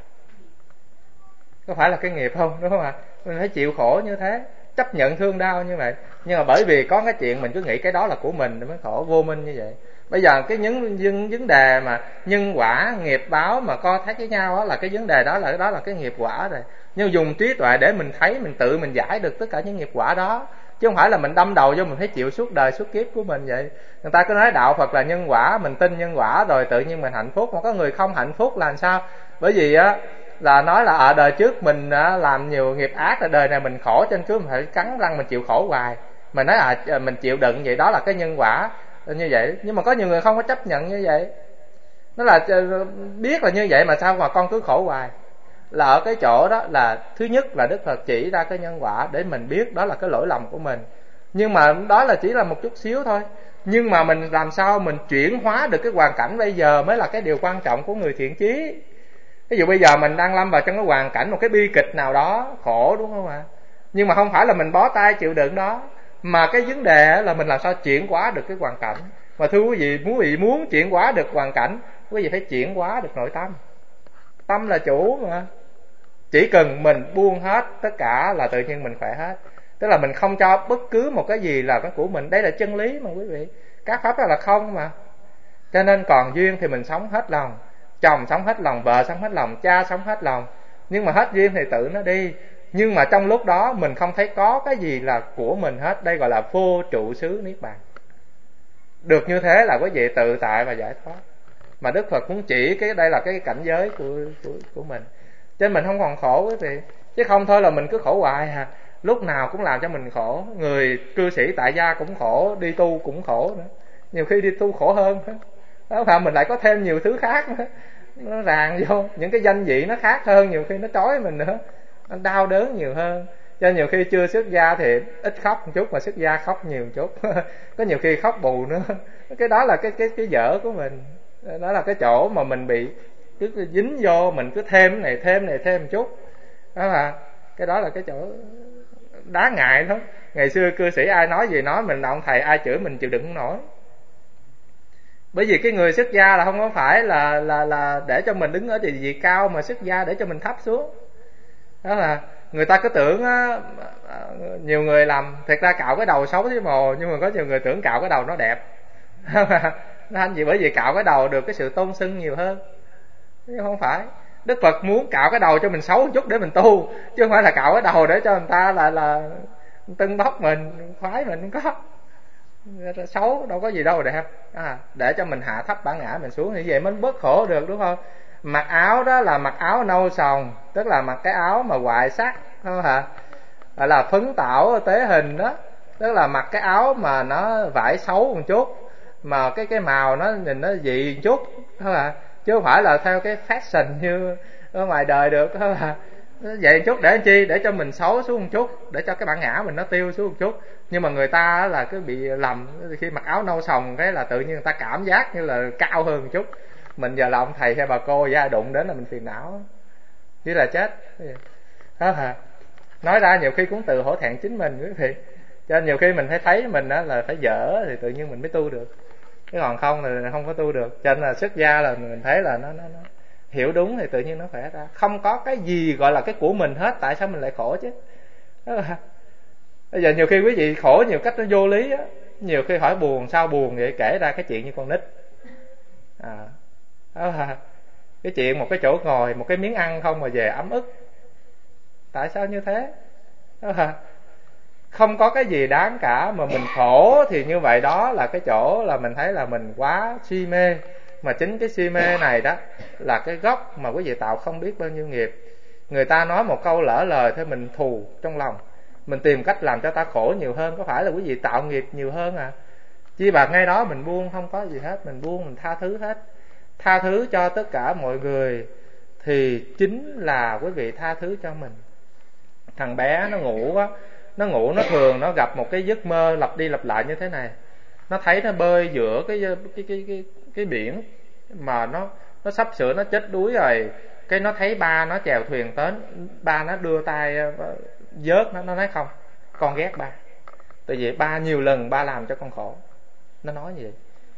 Có phải là cái nghiệp không, đúng không ạ? Mình phải chịu khổ như thế, chấp nhận thương đau như vậy. Nhưng mà bởi vì có cái chuyện mình cứ nghĩ cái đó là của mình mới khổ, vô minh như vậy. Bây giờ cái những vấn, vấn đề mà nhân quả, nghiệp báo mà co thác với nhau đó là cái vấn đề đó, là đó là cái nghiệp quả rồi. Nhưng dùng trí tuệ để mình thấy, mình tự mình giải được tất cả những nghiệp quả đó, chứ không phải là mình đâm đầu vô mình phải chịu suốt đời suốt kiếp của mình vậy. Người ta cứ nói đạo Phật là nhân quả, mình tin nhân quả rồi tự nhiên mình hạnh phúc. Mà có người không hạnh phúc là làm sao? Bởi vì á là nói là ở đời trước mình làm nhiều nghiệp ác, là đời này mình khổ, cho nên cứ mình phải cắn răng mình chịu khổ hoài. Mình nói à mình chịu đựng vậy đó là cái nhân quả như vậy. Nhưng mà có nhiều người không có chấp nhận như vậy. Nó là biết là như vậy mà sao mà con cứ khổ hoài. Là ở cái chỗ đó là thứ nhất là Đức Phật chỉ ra cái nhân quả để mình biết đó là cái lỗi lầm của mình. Nhưng mà đó là chỉ là một chút xíu thôi. Nhưng mà mình làm sao mình chuyển hóa được cái hoàn cảnh bây giờ mới là cái điều quan trọng của người thiện chí. Ví dụ bây giờ mình đang lâm vào trong cái hoàn cảnh một cái bi kịch nào đó khổ, đúng không ạ? Nhưng mà không phải là mình bó tay chịu đựng đó, mà cái vấn đề là mình làm sao chuyển hóa được cái hoàn cảnh. Mà thưa quý vị, quý vị muốn chuyển hóa được hoàn cảnh, quý vị phải chuyển hóa được nội tâm. Tâm là chủ mà. Chỉ cần mình buông hết tất cả là tự nhiên mình khỏe hết. Tức là mình không cho bất cứ một cái gì là cái của mình. Đây là chân lý mà quý vị. Các pháp đó là không mà. Cho nên còn duyên thì mình sống hết lòng. Chồng sống hết lòng, vợ sống hết lòng, cha sống hết lòng. Nhưng mà hết duyên thì tự nó đi. Nhưng mà trong lúc đó mình không thấy có cái gì là của mình hết. Đây gọi là vô trụ xứ niết bàn. Được như thế là quý vị tự tại và giải thoát. Mà Đức Phật muốn chỉ cái đây là cái cảnh giới của, của, của mình. Cho nên mình không còn khổ quý vị. Chứ không thôi là mình cứ khổ hoài à. Lúc nào cũng làm cho mình khổ. Người cư sĩ tại gia cũng khổ, đi tu cũng khổ nữa. Nhiều khi đi tu khổ hơn nữa. Đó mà mình lại có thêm nhiều thứ khác nữa. Nó ràng vô, những cái danh vị nó khác hơn, nhiều khi nó trói mình nữa. Nó đau đớn nhiều hơn. Cho nhiều khi chưa xuất gia thì ít khóc một chút, mà xuất gia khóc nhiều một chút. Có nhiều khi khóc bù nữa. Cái đó là cái cái cái dở của mình. Đó là cái chỗ mà mình bị cứ dính vô, mình cứ thêm cái này thêm này thêm một chút. Đó là cái đó là cái chỗ đáng ngại thôi. Ngày xưa cư sĩ ai nói gì nói, mình là ông thầy ai chửi mình chịu đựng không nổi. Bởi vì cái người xuất gia là không có phải là là là để cho mình đứng ở địa vị cao, mà xuất gia để cho mình thấp xuống. Đó là người ta cứ tưởng á, nhiều người làm thật ra cạo cái đầu xấu thế mồ, nhưng mà có nhiều người tưởng cạo cái đầu nó đẹp. Nó anh gì bởi vì cạo cái đầu được cái sự tôn xưng nhiều hơn. Nhưng không phải. Đức Phật muốn cạo cái đầu cho mình xấu một chút để mình tu, chứ không phải là cạo cái đầu để cho người ta là là tưng bóc mình, khoái mình, không có. xấu đâu có gì đâu đẹp. À, để cho mình hạ thấp bản ngã mình xuống, như vậy mới bớt khổ được, đúng không? Mặc áo đó là mặc áo nâu sòng, tức là mặc cái áo mà hoại sắc, không hả? Gọi là phấn tảo tế hình đó, tức là mặc cái áo mà nó vải xấu một chút, mà cái cái màu nó nhìn nó dị một chút, không hả? Chứ không phải là theo cái fashion như ở ngoài đời được, không hả? Vậy một chút để chi? Để cho mình xấu xuống một chút, để cho cái bản ngã mình nó tiêu xuống một chút. Nhưng mà người ta là cứ bị lầm, khi mặc áo nâu sòng cái là tự nhiên người ta cảm giác như là cao hơn một chút. Mình giờ là ông thầy hay bà cô gia đụng đến là mình phiền não, chứ là chết đó hả? Nói ra nhiều khi cũng tự hổ thẹn chính mình, quý vị. Cho nên nhiều khi mình thấy thấy mình đó là phải dở thì tự nhiên mình mới tu được, chứ còn không thì không có tu được. Cho nên là xuất gia là mình thấy là nó nó, nó hiểu đúng thì tự nhiên nó khỏe ra. Không có cái gì gọi là cái của mình hết, tại sao mình lại khổ chứ? Đó là bây giờ nhiều khi quý vị khổ nhiều cách nó vô lý á. Nhiều khi hỏi buồn, sao buồn vậy? Kể ra cái chuyện như con nít. À, đó là cái chuyện một cái chỗ ngồi, một cái miếng ăn không mà về ấm ức. Tại sao như thế? Đó là không có cái gì đáng cả mà mình khổ, thì như vậy đó là cái chỗ là mình thấy là mình quá si mê. Mà chính cái si mê này đó là cái gốc mà quý vị tạo không biết bao nhiêu nghiệp. Người ta nói một câu lỡ lời thôi mình thù trong lòng, mình tìm cách làm cho ta khổ nhiều hơn. Có phải là quý vị tạo nghiệp nhiều hơn à? Chi bằng ngay đó mình buông, không có gì hết, mình buông, mình tha thứ hết. Tha thứ cho tất cả mọi người thì chính là quý vị tha thứ cho mình. Thằng bé nó ngủ á, nó ngủ nó thường nó gặp một cái giấc mơ lặp đi lặp lại như thế này. Nó thấy nó bơi giữa cái cái cái cái cái biển mà nó nó sắp sửa nó chết đuối rồi. Cái nó thấy ba nó chèo thuyền tới, ba nó đưa tay vớt nó, nó nói không, con ghét ba. Tại vì ba nhiều lần ba làm cho con khổ. Nó nói như vậy.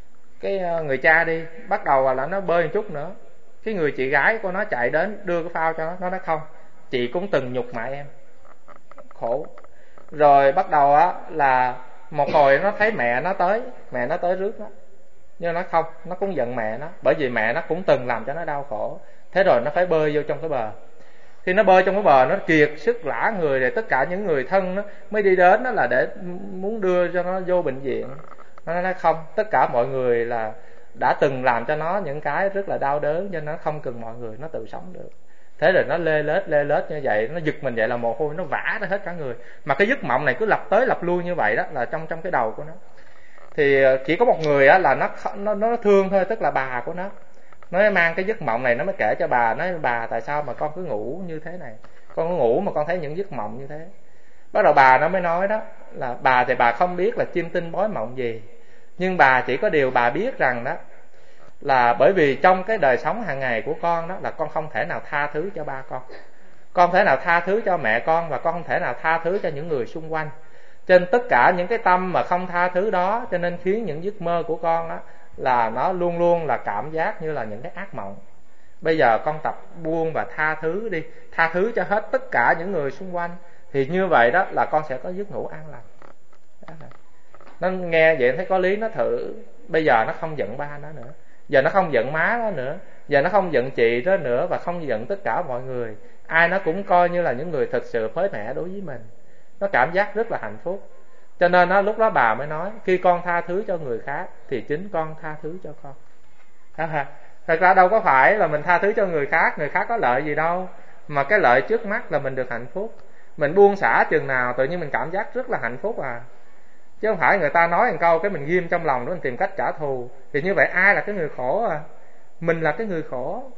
Cái người cha đi, bắt đầu là nó bơi một chút nữa. Cái người chị gái của nó chạy đến đưa cái phao cho nó, nó nói không, chị cũng từng nhục mạ em, khổ. Rồi bắt đầu á là một hồi nó thấy mẹ nó tới, mẹ nó tới rước nó, nhưng nó không, nó cũng giận mẹ nó, bởi vì mẹ nó cũng từng làm cho nó đau khổ. Thế rồi nó phải bơi vô trong cái bờ. Khi nó bơi trong cái bờ, nó kiệt sức lả người, để tất cả những người thân nó mới đi đến đó là để muốn đưa cho nó vô bệnh viện. Nó nói không, tất cả mọi người là đã từng làm cho nó những cái rất là đau đớn, cho nên nó không cần mọi người, nó tự sống được. Thế rồi nó lê lết lê lết như vậy, nó giật mình vậy là mồ hôi nó vã ra hết cả người. Mà cái giấc mộng này cứ lặp tới lặp lui như vậy đó, là trong trong cái đầu của nó. Thì chỉ có một người á là nó nó nó thương thôi, tức là bà của nó. Nó mang cái giấc mộng này nó mới kể cho bà, nói bà tại sao mà con cứ ngủ như thế này, con cứ ngủ mà con thấy những giấc mộng như thế. Bắt đầu bà nó mới nói đó là bà thì bà không biết là chiêm tinh bói mộng gì, nhưng bà chỉ có điều bà biết rằng đó là bởi vì trong cái đời sống hàng ngày của con đó là con không thể nào tha thứ cho ba con, con không thể nào tha thứ cho mẹ con, và con không thể nào tha thứ cho những người xung quanh. Trên tất cả những cái tâm mà không tha thứ đó, cho nên khiến những giấc mơ của con á là nó luôn luôn là cảm giác như là những cái ác mộng. Bây giờ con tập buông và tha thứ đi, tha thứ cho hết tất cả những người xung quanh, thì như vậy đó là con sẽ có giấc ngủ an lành. Nó nghe vậy thấy có lý, nó thử. Bây giờ nó không giận ba nó nữa, giờ nó không giận má nó nữa, giờ nó không giận chị đó nữa, và không giận tất cả mọi người. Ai nó cũng coi như là những người thực sự mới mẻ đối với mình. Nó cảm giác rất là hạnh phúc. Cho nên đó, lúc đó bà mới nói khi con tha thứ cho người khác thì chính con tha thứ cho con. Thật ra đâu có phải là mình tha thứ cho người khác, người khác có lợi gì đâu, mà cái lợi trước mắt là mình được hạnh phúc. Mình buông xả chừng nào tự nhiên mình cảm giác rất là hạnh phúc à. Chứ không phải người ta nói một câu cái mình ghim trong lòng đó, mình tìm cách trả thù. Thì như vậy ai là cái người khổ à? Mình là cái người khổ.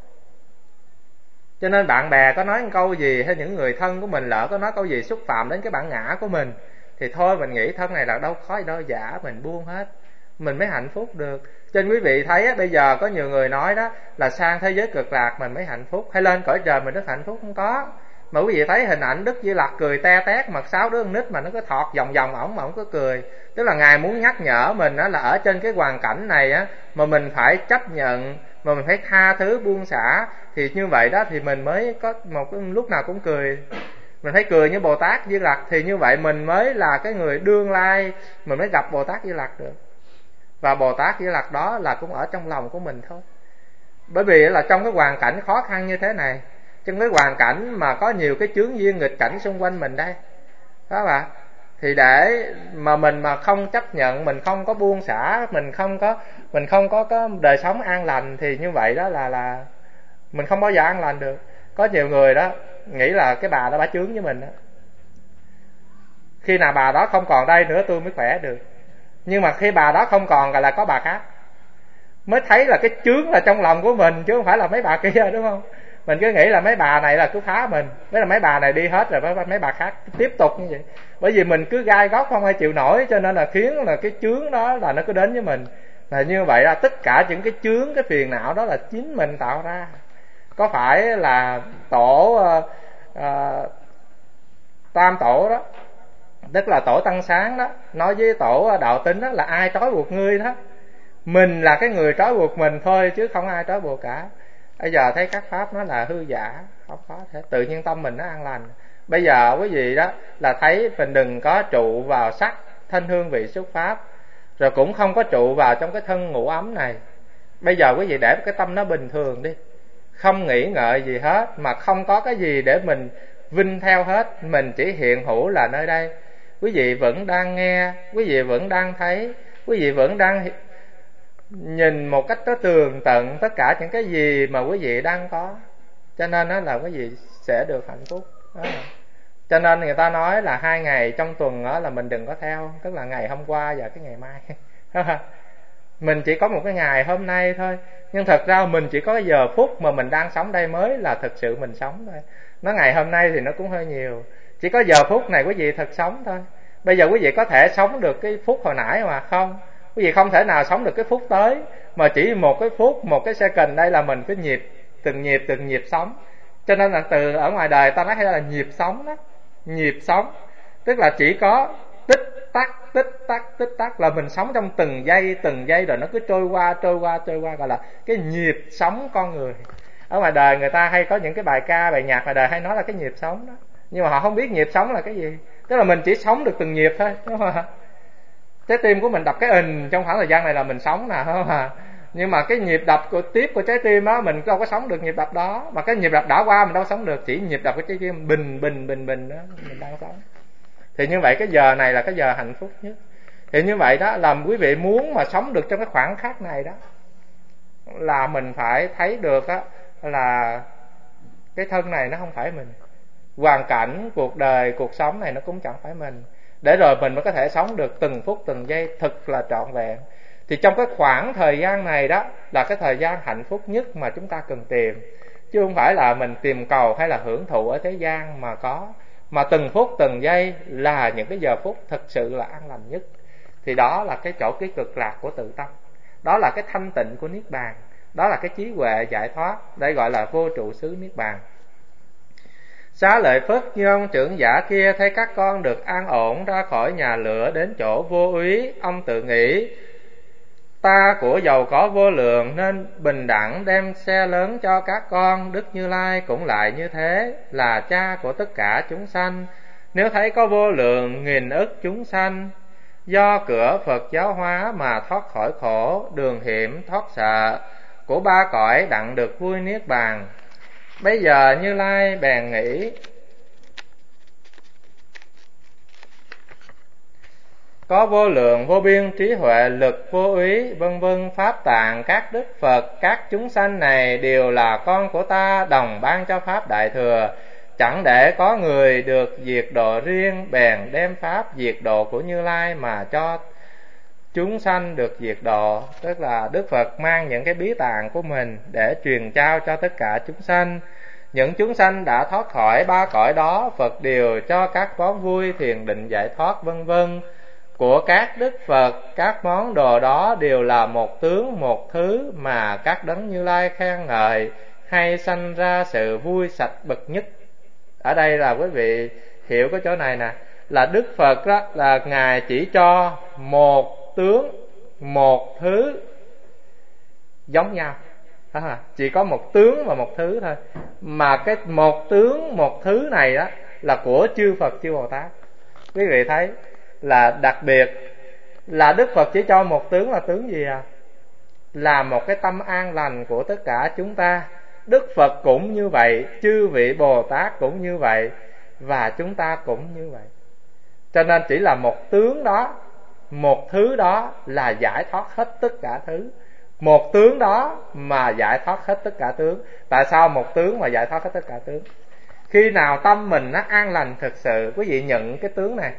Cho nên bạn bè có nói một câu gì, hay những người thân của mình lỡ có nói câu gì xúc phạm đến cái bản ngã của mình, thì thôi mình nghĩ thân này là đâu khó gì đâu, giả mình buông hết, mình mới hạnh phúc được. Cho nên quý vị thấy á, bây giờ có nhiều người nói đó là sang thế giới cực lạc mình mới hạnh phúc, hay lên cõi trời mình rất hạnh phúc. Không có. Mà quý vị thấy hình ảnh Đức Di Lặc cười te tét, mặt sáu đứa con nít mà nó cứ thọt vòng vòng ổng mà ổng cứ cười. Tức là Ngài muốn nhắc nhở mình á, là ở trên cái hoàn cảnh này á, mà mình phải chấp nhận, mà mình phải tha thứ buông xả, thì như vậy đó thì mình mới có một cái lúc nào cũng cười. Mình thấy cười như Bồ Tát Di Lặc, thì như vậy mình mới là cái người đương lai, mình mới gặp Bồ Tát Di Lặc được. Và Bồ Tát Di Lặc đó là cũng ở trong lòng của mình thôi. Bởi vì là trong cái hoàn cảnh khó khăn như thế này, trong cái hoàn cảnh mà có nhiều cái chướng duyên nghịch cảnh xung quanh mình đây, đó bạn, Thì để mà mình mà không chấp nhận, mình không có buông xả, mình không có mình không có có đời sống an lành, thì như vậy đó là là mình không bao giờ an lành được. Có nhiều người đó nghĩ là cái bà đó bả chướng với mình đó, khi nào bà đó không còn đây nữa tôi mới khỏe được. Nhưng mà khi bà đó không còn là có bà khác, mới thấy là cái chướng là trong lòng của mình chứ không phải là mấy bà kia, đúng không? Mình cứ nghĩ là mấy bà này là cứ phá mình, với là mấy bà này đi hết rồi mấy bà khác tiếp tục như vậy. Bởi vì mình cứ gai góc không ai chịu nổi, cho nên là khiến là cái chướng đó là nó cứ đến với mình. Là như vậy là tất cả những cái chướng, cái phiền não đó là chính mình tạo ra. Có phải là tổ uh, uh, tam tổ đó, tức là tổ Tăng Sáng đó, nói với tổ Đạo Tính đó là ai trói buộc ngươi đó? Mình là cái người trói buộc mình thôi chứ không ai trói buộc cả. Bây giờ thấy các pháp nó là hư giả, không có thể, tự nhiên tâm mình nó an lành. Bây giờ quý vị đó là thấy mình đừng có trụ vào sắc thanh hương vị xúc pháp, rồi cũng không có trụ vào trong cái thân ngũ ấm này. Bây giờ quý vị để cái tâm nó bình thường đi, không nghĩ ngợi gì hết, mà không có cái gì để mình vinh theo hết, mình chỉ hiện hữu là nơi đây. Quý vị vẫn đang nghe, quý vị vẫn đang thấy, quý vị vẫn đang nhìn một cách nó tường tận tất cả những cái gì mà quý vị đang có. Cho nên đó là quý vị sẽ được hạnh phúc đó. Cho nên người ta nói là hai ngày trong tuần đó là mình đừng có theo, tức là ngày hôm qua và cái ngày mai. Mình chỉ có một cái ngày hôm nay thôi, nhưng thật ra mình chỉ có cái giờ phút mà mình đang sống đây mới là thực sự mình sống thôi. Nó ngày hôm nay thì nó cũng hơi nhiều, chỉ có giờ phút này quý vị thật sống thôi. Bây giờ quý vị có thể sống được cái phút hồi nãy mà không, quý vị không thể nào sống được cái phút tới, mà chỉ một cái phút, một cái second đây là mình cái nhịp, từng nhịp từng nhịp sống. Cho nên là từ ở ngoài đời ta nói hay là nhịp sống đó, nhịp sống tức là chỉ có tích tắc tích tắc tích tắc, là mình sống trong từng giây từng giây, rồi nó cứ trôi qua trôi qua trôi qua, gọi là cái nhịp sống con người. Ở ngoài đời người ta hay có những cái bài ca bài nhạc ngoài đời hay nói là cái nhịp sống đó, nhưng mà họ không biết nhịp sống là cái gì. Tức là mình chỉ sống được từng nhịp thôi, đúng không? Trái tim của mình đập cái ình trong khoảng thời gian này là mình sống nè, không à? Nhưng mà cái nhịp đập của tiếp của trái tim đó mình đâu có sống được nhịp đập đó, mà cái nhịp đập đã qua mình đâu sống được, chỉ nhịp đập của trái tim bình bình bình bình đó mình đang sống. Thì như vậy cái giờ này là cái giờ hạnh phúc nhất. Thì như vậy đó, làm quý vị muốn mà sống được trong cái khoảng khắc này đó, là mình phải thấy được á là cái thân này nó không phải mình, hoàn cảnh cuộc đời cuộc sống này nó cũng chẳng phải mình, để rồi mình mới có thể sống được từng phút từng giây thật là trọn vẹn. Thì trong cái khoảng thời gian này đó là cái thời gian hạnh phúc nhất mà chúng ta cần tìm, chứ không phải là mình tìm cầu hay là hưởng thụ ở thế gian mà có, mà từng phút từng giây là những cái giờ phút thực sự là an lành nhất. Thì đó là cái chỗ cái cực lạc của tự tâm, đó là cái thanh tịnh của niết bàn, đó là cái trí huệ giải thoát, đây gọi là vô trụ xứ niết bàn. Xá Lợi Phất như ông trưởng giả kia thấy các con được an ổn ra khỏi nhà lửa đến chỗ vô úy, ông tự nghĩ ta của giàu có vô lượng nên bình đẳng đem xe lớn cho các con. Đức Như Lai cũng lại như thế, là cha của tất cả chúng sanh. Nếu thấy có vô lượng nghìn ức chúng sanh do cửa Phật giáo hóa mà thoát khỏi khổ, đường hiểm thoát sợ của ba cõi đặng được vui niết bàn. Bây giờ Như Lai bèn nghĩ có vô lượng vô biên trí huệ lực vô úy vân vân pháp tạng các đức Phật, các chúng sanh này đều là con của ta, đồng ban cho pháp đại thừa. Chẳng để có người được diệt độ riêng, bèn đem pháp diệt độ của Như Lai mà cho chúng sanh được diệt độ. Tức là Đức Phật mang những cái bí tạng của mình để truyền trao cho tất cả chúng sanh. Những chúng sanh đã thoát khỏi ba cõi đó, Phật đều cho các món vui thiền định giải thoát vân vân của các đức Phật. Các món đồ đó đều là một tướng một thứ mà các đấng Như Lai khen ngợi, hay sanh ra sự vui sạch bậc nhất. Ở đây là quý vị hiểu cái chỗ này nè, là Đức Phật đó là Ngài chỉ cho một tướng một thứ giống nhau, à, chỉ có một tướng và một thứ thôi, mà cái một tướng một thứ này đó là của chư Phật chư Bồ Tát. Quý vị thấy là đặc biệt là Đức Phật chỉ cho một tướng là tướng gì à? Là một cái tâm an lành của tất cả chúng ta. Đức Phật cũng như vậy, chư vị Bồ Tát cũng như vậy, và chúng ta cũng như vậy. Cho nên chỉ là một tướng đó, một thứ đó là giải thoát hết tất cả thứ. Một tướng đó mà giải thoát hết tất cả tướng. Tại sao một tướng mà giải thoát hết tất cả tướng? Khi nào tâm mình nó an lành thực sự, quý vị nhận cái tướng này,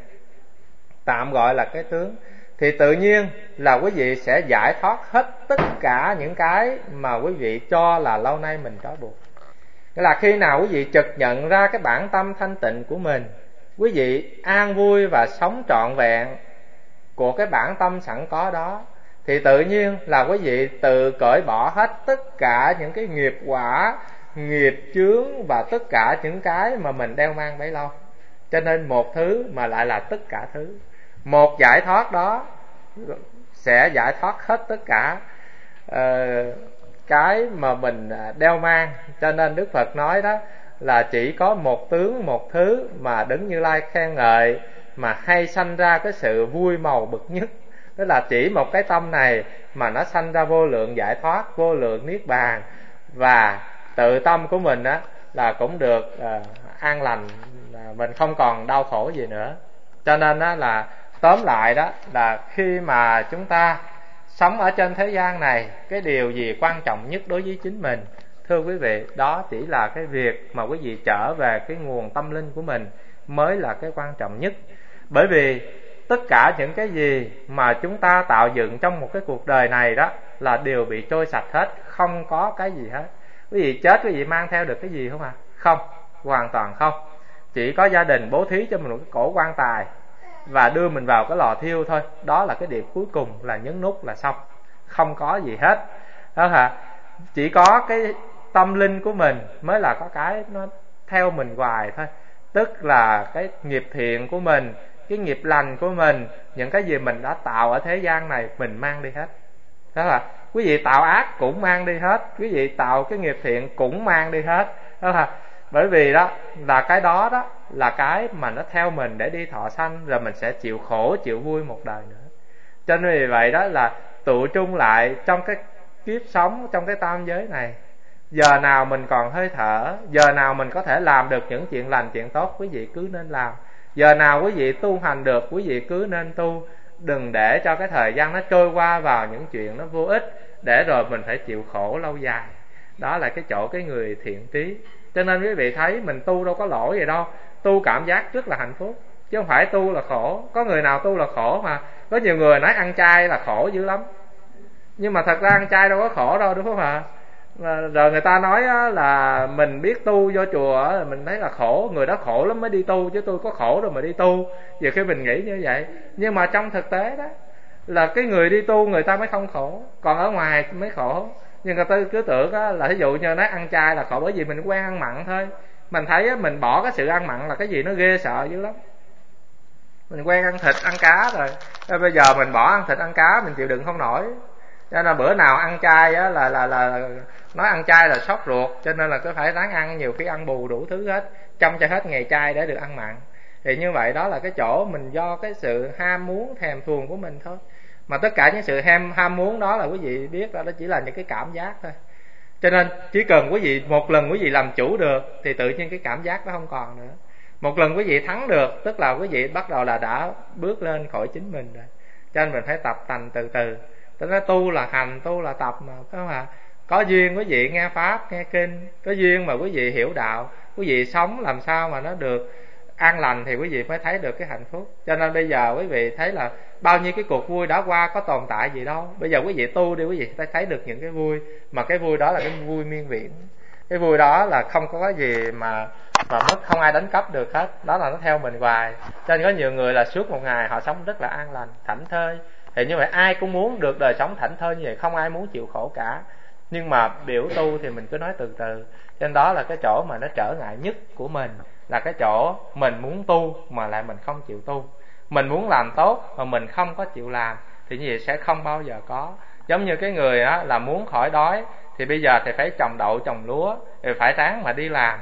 tạm gọi là cái tướng, thì tự nhiên là quý vị sẽ giải thoát hết tất cả những cái mà quý vị cho là lâu nay mình trói buộc. Nghĩa là khi nào quý vị chợt nhận ra cái bản tâm thanh tịnh của mình, quý vị an vui và sống trọn vẹn của cái bản tâm sẵn có đó, thì tự nhiên là quý vị tự cởi bỏ hết tất cả những cái nghiệp quả, nghiệp chướng và tất cả những cái mà mình đeo mang bấy lâu. Cho nên một thứ mà lại là tất cả thứ. Một giải thoát đó sẽ giải thoát hết tất cả uh, cái mà mình đeo mang. Cho nên Đức Phật nói đó là chỉ có một tướng, một thứ mà Đấng Như Lai khen ngợi, mà hay sanh ra cái sự vui màu bậc nhất. Tức là chỉ một cái tâm này mà nó sanh ra vô lượng giải thoát, vô lượng niết bàn, và tự tâm của mình á là cũng được uh, an lành, uh, mình không còn đau khổ gì nữa. Cho nên á là tóm lại đó là khi mà chúng ta sống ở trên thế gian này, cái điều gì quan trọng nhất đối với chính mình, thưa quý vị, đó chỉ là cái việc mà quý vị trở về cái nguồn tâm linh của mình mới là cái quan trọng nhất. Bởi vì tất cả những cái gì mà chúng ta tạo dựng trong một cái cuộc đời này đó là đều bị trôi sạch hết, không có cái gì hết. Quý vị chết, quý vị mang theo được cái gì không ạ? À? Không, hoàn toàn không. Chỉ có gia đình bố thí cho mình một cái cổ quan tài và đưa mình vào cái lò thiêu thôi. Đó là cái điểm cuối cùng, là nhấn nút là xong, không có gì hết đó hả? Chỉ có cái tâm linh của mình mới là có cái nó theo mình hoài thôi. Tức là cái nghiệp thiện của mình, cái nghiệp lành của mình, những cái gì mình đã tạo ở thế gian này mình mang đi hết. Đó là quý vị tạo ác cũng mang đi hết, quý vị tạo cái nghiệp thiện cũng mang đi hết. Đó là bởi vì đó là cái đó đó là cái mà nó theo mình để đi thọ sanh, rồi mình sẽ chịu khổ chịu vui một đời nữa. Cho nên vì vậy đó là tụ trung lại trong cái kiếp sống, trong cái tam giới này, giờ nào mình còn hơi thở, giờ nào mình có thể làm được những chuyện lành chuyện tốt, quý vị cứ nên làm. Giờ nào quý vị tu hành được, quý vị cứ nên tu. Đừng để cho cái thời gian nó trôi qua vào những chuyện nó vô ích, để rồi mình phải chịu khổ lâu dài. Đó là cái chỗ cái người thiện trí. Cho nên quý vị thấy mình tu đâu có lỗi gì đâu, tu cảm giác rất là hạnh phúc, chứ không phải tu là khổ. Có người nào tu là khổ mà. Có nhiều người nói ăn chay là khổ dữ lắm, nhưng mà thật ra ăn chay đâu có khổ đâu, đúng không ạ? Rồi người ta nói là mình biết tu vô chùa, mình thấy là khổ, người đó khổ lắm mới đi tu, chứ tôi có khổ rồi mà đi tu. Giờ khi mình nghĩ như vậy, nhưng mà trong thực tế đó là cái người đi tu người ta mới không khổ, còn ở ngoài mới khổ. Nhưng người ta cứ tưởng là ví dụ như nói ăn chay là khổ, bởi vì mình quen ăn mặn thôi. Mình thấy mình bỏ cái sự ăn mặn là cái gì nó ghê sợ dữ lắm. Mình quen ăn thịt ăn cá rồi, bây giờ mình bỏ ăn thịt ăn cá mình chịu đựng không nổi. Cho nên bữa nào ăn chay á là là là nói ăn chay là sốt ruột, cho nên là cứ phải ráng ăn, nhiều khi ăn bù đủ thứ hết, trong cho hết ngày chay để được ăn mặn. Thì như vậy đó là cái chỗ mình do cái sự ham muốn thèm thuồng của mình thôi. Mà tất cả những sự ham ham muốn đó là quý vị biết đó, đó chỉ là những cái cảm giác thôi. Cho nên chỉ cần quý vị một lần quý vị làm chủ được thì tự nhiên cái cảm giác nó không còn nữa. Một lần quý vị thắng được, tức là quý vị bắt đầu là đã bước lên khỏi chính mình rồi. Cho nên mình phải tập tành từ từ. Tức là tu là hành, tu là tập mà, phải không ạ? Có duyên quý vị nghe pháp, nghe kinh, có duyên mà quý vị hiểu đạo, quý vị sống làm sao mà nó được an lành thì quý vị mới thấy được cái hạnh phúc. Cho nên bây giờ quý vị thấy là bao nhiêu cái cuộc vui đã qua có tồn tại gì đâu. Bây giờ quý vị tu đi, quý vị sẽ thấy được những cái vui, mà cái vui đó là cái vui miên viễn. Cái vui đó là không có cái gì mà mà mất, không ai đánh cắp được hết. Đó là nó theo mình hoài. Cho nên có nhiều người là suốt một ngày họ sống rất là an lành, thảnh thơi. Thì như vậy ai cũng muốn được đời sống thảnh thơi như vậy, không ai muốn chịu khổ cả. Nhưng mà biểu tu thì mình cứ nói từ từ. Cho nên đó là cái chỗ mà nó trở ngại nhất của mình, là cái chỗ mình muốn tu mà lại mình không chịu tu. Mình muốn làm tốt mà mình không có chịu làm, thì như vậy sẽ không bao giờ có. Giống như cái người á, là muốn khỏi đói thì bây giờ thì phải trồng đậu trồng lúa, thì phải ráng mà đi làm,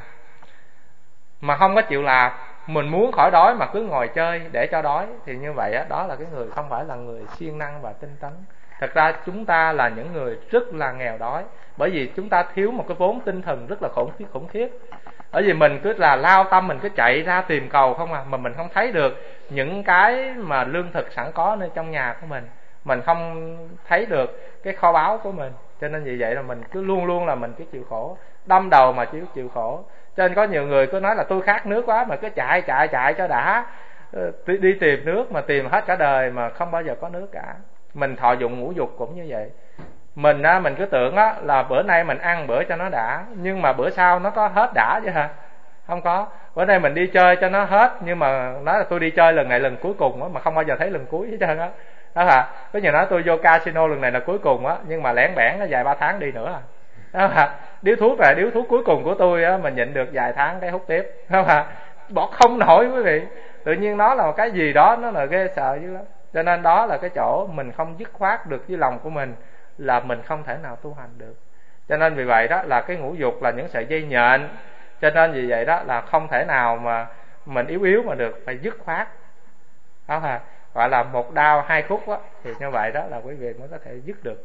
mà không có chịu làm. Mình muốn khỏi đói mà cứ ngồi chơi để cho đói, thì như vậy á, đó là cái người không phải là người siêng năng và tinh tấn. Thật ra chúng ta là những người rất là nghèo đói, bởi vì chúng ta thiếu một cái vốn tinh thần rất là khủng khiếp khủng khiếp Bởi vì mình cứ là lao tâm, mình cứ chạy ra tìm cầu không à, mà mình không thấy được những cái mà lương thực sẵn có nơi trong nhà của mình, mình không thấy được cái kho báu của mình. Cho nên vì vậy là mình cứ luôn luôn là mình cứ chịu khổ, đâm đầu mà chịu chịu khổ. Cho nên có nhiều người cứ nói là tôi khát nước quá mà cứ chạy chạy chạy cho đã, đi tìm nước mà tìm hết cả đời mà không bao giờ có nước cả. Mình thọ dụng ngũ dục cũng như vậy. Mình á, mình cứ tưởng á là bữa nay mình ăn bữa cho nó đã, nhưng mà bữa sau nó có hết đã chứ hả? Không có. Bữa nay mình đi chơi cho nó hết, nhưng mà nói là tôi đi chơi lần này lần cuối cùng á, mà không bao giờ thấy lần cuối hết trơn á. Đó hả? Có nhiều nói tôi vô casino lần này là cuối cùng á, nhưng mà lẻn bẻn nó vài ba tháng đi nữa à. Đó hả? Điếu thuốc là điếu thuốc cuối cùng của tôi á, mà nhịn được vài tháng cái hút tiếp. Đó hả? Bỏ không nổi quý vị. Tự nhiên nó là một cái gì đó nó là ghê sợ dữ lắm. Cho nên đó là cái chỗ mình không dứt khoát được với lòng của mình, là mình không thể nào tu hành được. Cho nên vì vậy đó là cái ngũ dục là những sợi dây nhện. Cho nên vì vậy đó là không thể nào mà mình yếu yếu mà được, phải dứt khoát. Đó hả? Gọi là một đao hai khúc đó, thì như vậy đó là quý vị mới có thể dứt được.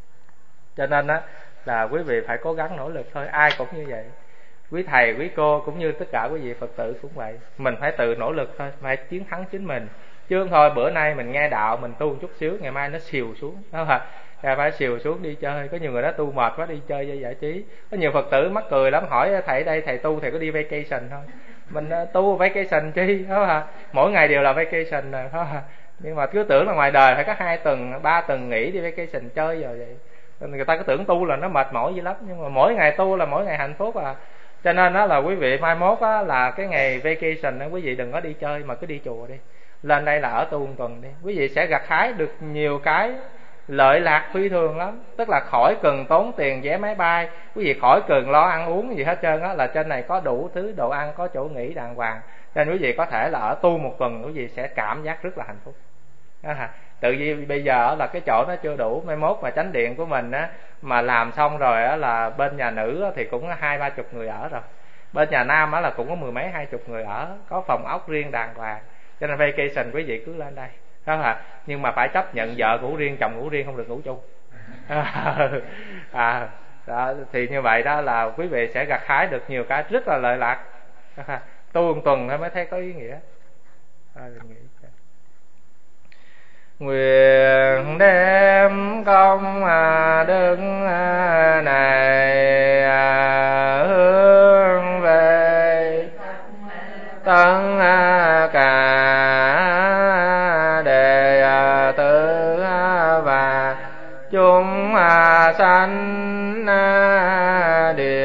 Cho nên đó là quý vị phải cố gắng nỗ lực thôi, ai cũng như vậy. Quý thầy, quý cô cũng như tất cả quý vị Phật tử cũng vậy. Mình phải tự nỗ lực thôi, phải chiến thắng chính mình. Chứ không thôi bữa nay mình nghe đạo mình tu một chút xíu, ngày mai nó xìu xuống. Đó hả? Rồi phải xìu xuống đi chơi. Có nhiều người đó tu mệt quá đi chơi để giải trí. Có nhiều Phật tử mắc cười lắm, hỏi thầy đây thầy tu thầy có đi vacation không? Mình tu vacation chi? Đó hả? Mỗi ngày đều là vacation rồi. Đó hả? Nhưng mà cứ tưởng là ngoài đời phải có hai tuần, ba tuần nghỉ đi vacation chơi rồi vậy. Người ta cứ tưởng tu là nó mệt mỏi dữ lắm, nhưng mà mỗi ngày tu là mỗi ngày hạnh phúc à. Cho nên đó là quý vị mai mốt á, là cái ngày vacation đó, quý vị đừng có đi chơi mà cứ đi chùa đi. Lên đây là ở tu một tuần đi, quý vị sẽ gặt hái được nhiều cái lợi lạc phi thường lắm. Tức là khỏi cần tốn tiền vé máy bay, quý vị khỏi cần lo ăn uống gì hết trơn á, là trên này có đủ thứ đồ ăn, có chỗ nghỉ đàng hoàng. Nên quý vị có thể là ở tu một tuần, quý vị sẽ cảm giác rất là hạnh phúc. Đó hả? Tự nhiên bây giờ là cái chỗ nó chưa đủ, mai mốt mà chánh điện của mình á mà làm xong rồi á là bên nhà nữ thì cũng hai ba chục người ở rồi, bên nhà nam á là cũng có mười mấy hai chục người ở, có phòng ốc riêng đàng hoàng. Cho nên vacation quý vị cứ lên đây, đó hả? Nhưng mà phải chấp nhận vợ ngủ riêng, chồng ngủ riêng, không được ngủ chung. à đó, thì như vậy đó là quý vị sẽ gặt hái được nhiều cái rất là lợi lạc. Tu một tuần mới thấy có ý nghĩa. À, nguyện đem công đức này hướng về tất cả đệ tử và chúng sanh địa